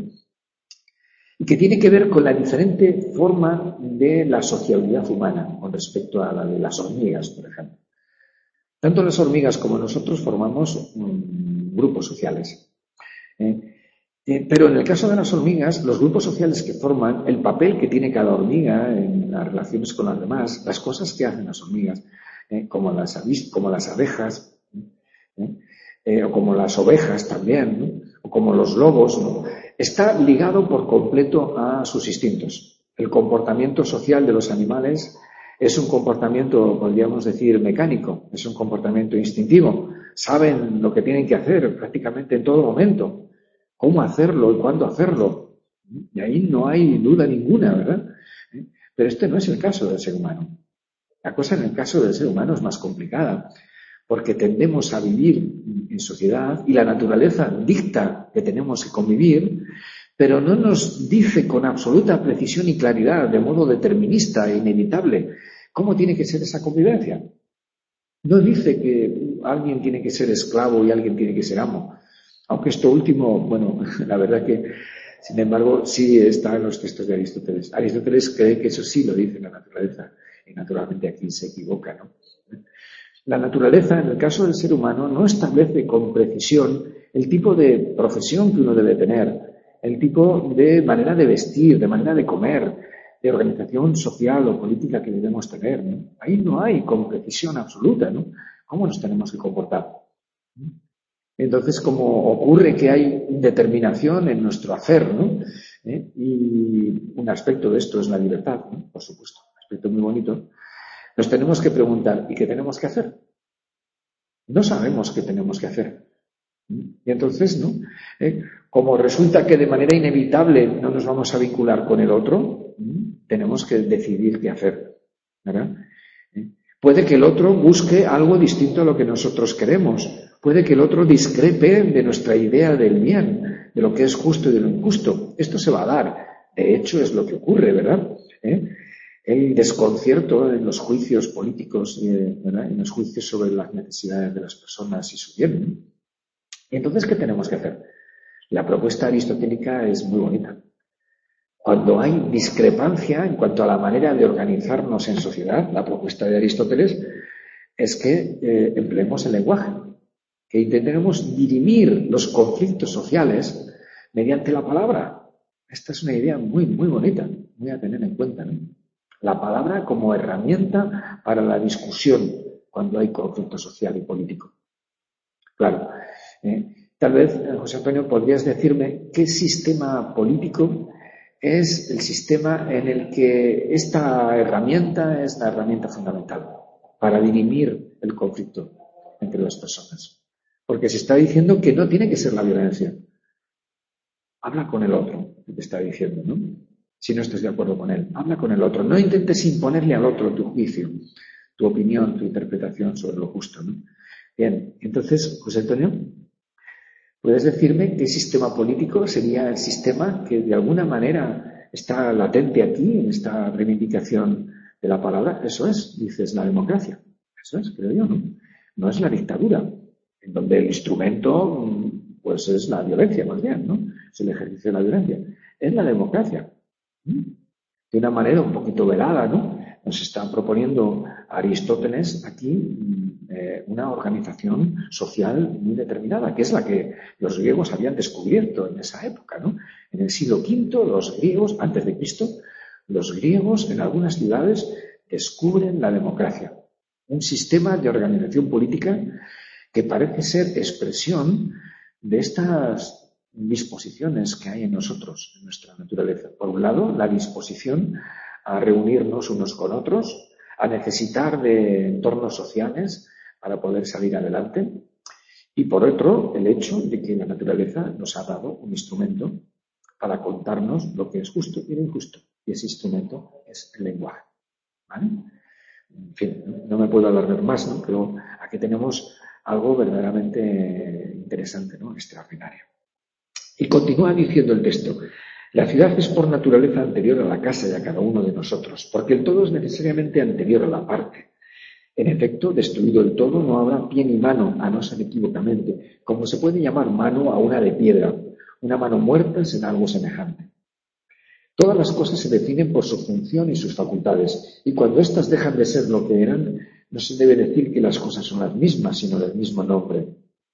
A: Y que tiene que ver con la diferente forma de la sociabilidad humana con respecto a la de las hormigas, por ejemplo. Tanto las hormigas como nosotros formamos um, grupos sociales. ¿eh? Eh, pero en el caso de las hormigas, los grupos sociales que forman, el papel que tiene cada hormiga en las relaciones con las demás, las cosas que hacen las hormigas, eh, como, las, como las abejas, ¿eh? Eh, o como las ovejas también, ¿no? O como los lobos, ¿no? Está ligado por completo a sus instintos. El comportamiento social de los animales es un comportamiento, podríamos decir, mecánico, es un comportamiento instintivo. Saben lo que tienen que hacer prácticamente en todo momento. Cómo hacerlo y cuándo hacerlo. Y ahí no hay duda ninguna, ¿verdad? Pero este no es el caso del ser humano. La cosa en el caso del ser humano es más complicada, porque tendemos a vivir en sociedad y la naturaleza dicta que tenemos que convivir, pero no nos dice con absoluta precisión y claridad, de modo determinista e inevitable, cómo tiene que ser esa convivencia. No dice que alguien tiene que ser esclavo y alguien tiene que ser amo. Aunque esto último, bueno, la verdad que, sin embargo, sí está en los textos de Aristóteles. Aristóteles cree que eso sí lo dice la naturaleza, y naturalmente aquí se equivoca, ¿no? La naturaleza, en el caso del ser humano, no establece con precisión el tipo de profesión que uno debe tener, el tipo de manera de vestir, de manera de comer, de organización social o política que debemos tener, ¿no? Ahí no hay con precisión absoluta, ¿no? ¿Cómo nos tenemos que comportar? Entonces, como ocurre que hay determinación en nuestro hacer, ¿no? ¿Eh? Y un aspecto de esto es la libertad, ¿no? Por supuesto, un aspecto muy bonito. Nos tenemos que preguntar, ¿y qué tenemos que hacer? No sabemos qué tenemos que hacer. Y entonces, ¿no? ¿Eh? Como resulta que de manera inevitable no nos vamos a vincular con el otro, ¿eh? Tenemos que decidir qué hacer, ¿verdad? ¿Eh? Puede que el otro busque algo distinto a lo que nosotros queremos. Puede que el otro discrepe de nuestra idea del bien, de lo que es justo y de lo injusto. Esto se va a dar. De hecho, es lo que ocurre, ¿verdad? ¿Eh? El desconcierto en los juicios políticos, eh, ¿verdad? En los juicios sobre las necesidades de las personas y su bien. ¿Y entonces qué tenemos que hacer? La propuesta aristotélica es muy bonita. Cuando hay discrepancia en cuanto a la manera de organizarnos en sociedad, la propuesta de Aristóteles es que eh, empleemos el lenguaje, que intentemos dirimir los conflictos sociales mediante la palabra. Esta es una idea muy, muy bonita, muy a tener en cuenta, ¿no? La palabra como herramienta para la discusión cuando hay conflicto social y político. Claro, eh, tal vez, José Antonio, podrías decirme qué sistema político es el sistema en el que esta herramienta es la herramienta fundamental para dirimir el conflicto entre las personas. Porque se está diciendo que no tiene que ser la violencia. Habla con el otro, te está diciendo, ¿no? Si no estás de acuerdo con él, habla con el otro. No intentes imponerle al otro tu juicio, tu opinión, tu interpretación sobre lo justo, ¿no? Bien, entonces, José Antonio, ¿puedes decirme qué sistema político sería el sistema que de alguna manera está latente aquí en esta reivindicación de la palabra? Eso es, dices, la democracia. Eso es, creo yo, ¿no? No es la dictadura, en donde el instrumento, pues, es la violencia, más bien, ¿no? Es el ejercicio de la violencia. Es la democracia. De una manera un poquito velada, ¿no? Nos está proponiendo Aristóteles aquí eh, una organización social muy determinada, que es la que los griegos habían descubierto en esa época, ¿no? En el siglo quinto, los griegos, antes de Cristo, los griegos en algunas ciudades descubren la democracia, un sistema de organización política que parece ser expresión de estas disposiciones que hay en nosotros, en nuestra naturaleza. Por un lado, la disposición a reunirnos unos con otros, a necesitar de entornos sociales para poder salir adelante. Y por otro, el hecho de que la naturaleza nos ha dado un instrumento para contarnos lo que es justo y lo injusto. Y ese instrumento es el lenguaje. ¿Vale? En fin, no me puedo alargar más, ¿no? Pero aquí tenemos algo verdaderamente interesante, ¿no? Extraordinario. Y continúa diciendo el texto: la ciudad es por naturaleza anterior a la casa y a cada uno de nosotros, porque el todo es necesariamente anterior a la parte. En efecto, destruido el todo, no habrá pie ni mano, a no ser equivocamente, como se puede llamar mano a una de piedra. Una mano muerta será algo semejante. Todas las cosas se definen por su función y sus facultades, y cuando éstas dejan de ser lo que eran, no se debe decir que las cosas son las mismas, sino del mismo nombre.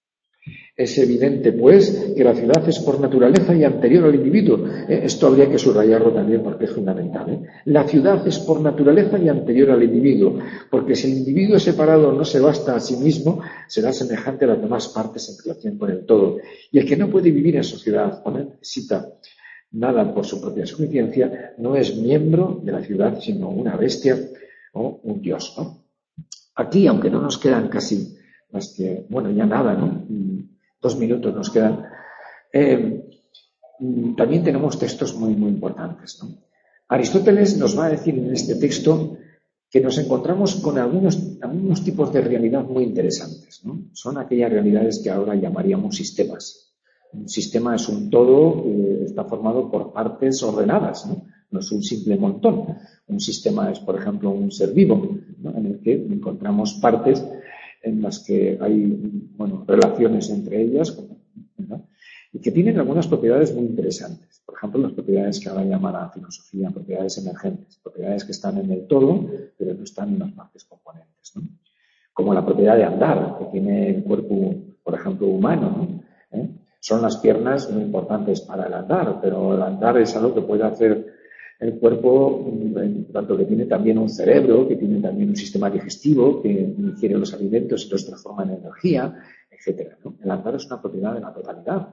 A: Es evidente, pues, que la ciudad es por naturaleza y anterior al individuo. Eh, esto habría que subrayarlo también porque es fundamental. ¿eh? La ciudad es por naturaleza y anterior al individuo, porque si el individuo separado no se basta a sí mismo, será semejante a las demás partes en relación con el todo. Y el que no puede vivir en sociedad o no necesita nada por su propia suficiencia, no es miembro de la ciudad, sino una bestia o un dios, ¿no? Aquí, aunque no nos quedan casi más que, bueno, ya nada, ¿no? Dos minutos nos quedan. Eh, también tenemos textos muy, muy importantes, ¿no? Aristóteles nos va a decir en este texto que nos encontramos con algunos, algunos tipos de realidad muy interesantes, ¿no? Son aquellas realidades que ahora llamaríamos sistemas. Un sistema es un todo que está formado por partes ordenadas, ¿no? No es un simple montón. Un sistema es, por ejemplo, un ser vivo, ¿no? En el que encontramos partes en las que hay, bueno, relaciones entre ellas, ¿no? Y que tienen algunas propiedades muy interesantes. Por ejemplo, las propiedades que ahora llama la filosofía propiedades emergentes, propiedades que están en el todo, pero no están en las partes componentes, ¿no? Como la propiedad de andar, que tiene el cuerpo, por ejemplo, humano, ¿no? ¿Eh? Son las piernas muy importantes para el andar, pero el andar es algo que puede hacer el cuerpo, en tanto que tiene también un cerebro, que tiene también un sistema digestivo, que ingiere los alimentos y los transforma en energía, etcétera, ¿no? El andar es una propiedad de la totalidad.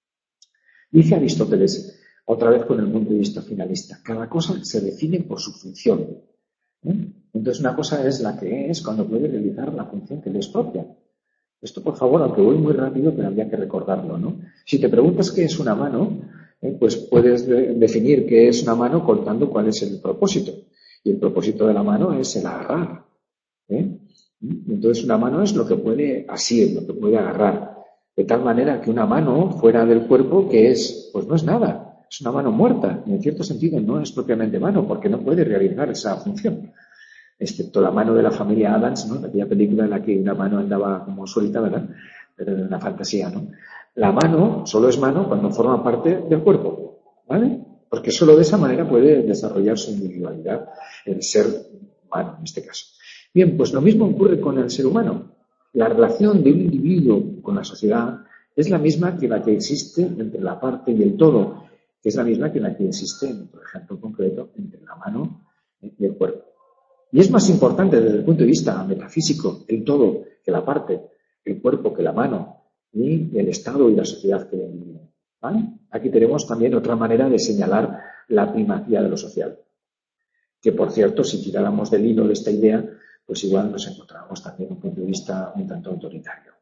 A: Dice Aristóteles, otra vez con el punto de vista finalista, cada cosa se define por su función. ¿Eh? Entonces una cosa es la que es cuando puede realizar la función que le es propia. Esto, por favor, aunque voy muy rápido, pero habría que recordarlo, ¿no? Si te preguntas qué es una mano, eh, pues puedes de- definir qué es una mano contando cuál es el propósito. Y el propósito de la mano es el agarrar, ¿eh? Entonces una mano es lo que puede asir, lo que puede agarrar. De tal manera que una mano fuera del cuerpo, que es, pues no es nada, es una mano muerta. Y en cierto sentido no es propiamente mano, porque no puede realizar esa función. Excepto la mano de la familia Adams, ¿no? Aquella película en la que una mano andaba como suelta, ¿verdad? Pero era una fantasía, ¿no? La mano solo es mano cuando forma parte del cuerpo, ¿vale? Porque solo de esa manera puede desarrollar su individualidad, el ser humano en este caso. Bien, pues lo mismo ocurre con el ser humano. La relación de un individuo con la sociedad es la misma que la que existe entre la parte y el todo, que es la misma que la que existe, por ejemplo, concreto, entre la mano y el cuerpo. Y es más importante desde el punto de vista metafísico el todo que la parte, el cuerpo que la mano, y el Estado y la sociedad que le divide, ¿vale? Aquí tenemos también otra manera de señalar la primacía de lo social. Que, por cierto, si tiráramos del hilo de esta idea, pues igual nos encontramos también un punto de vista un tanto autoritario.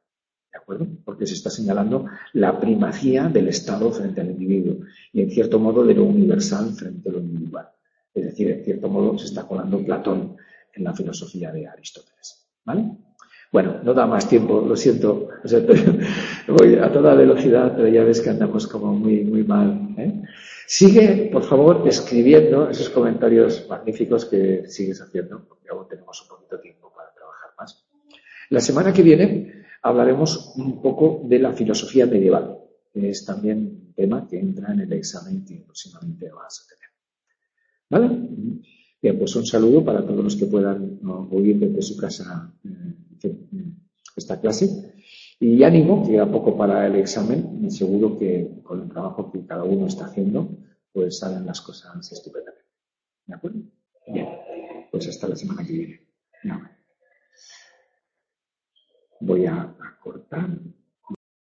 A: ¿de acuerdo? Porque se está señalando la primacía del Estado frente al individuo y, en cierto modo, de lo universal frente a lo individual. Es decir, en cierto modo, se está colando Platón en la filosofía de Aristóteles, ¿vale? Bueno, no da más tiempo, lo siento. O sea, voy a toda velocidad, pero ya ves que andamos como muy, muy mal, ¿eh? Sigue, por favor, escribiendo esos comentarios magníficos que sigues haciendo, porque aún tenemos un poquito de tiempo para trabajar más. La semana que viene hablaremos un poco de la filosofía medieval, que es también un tema que entra en el examen que próximamente vas a tener. ¿Vale? Bien, pues un saludo para todos los que puedan, ¿no?, oír desde su casa eh, esta clase. Y ánimo, que queda poco para el examen, y seguro que con el trabajo que cada uno está haciendo, pues salen las cosas estupendamente. ¿De acuerdo? Bien, pues hasta la semana que viene. No. Voy a, a cortar.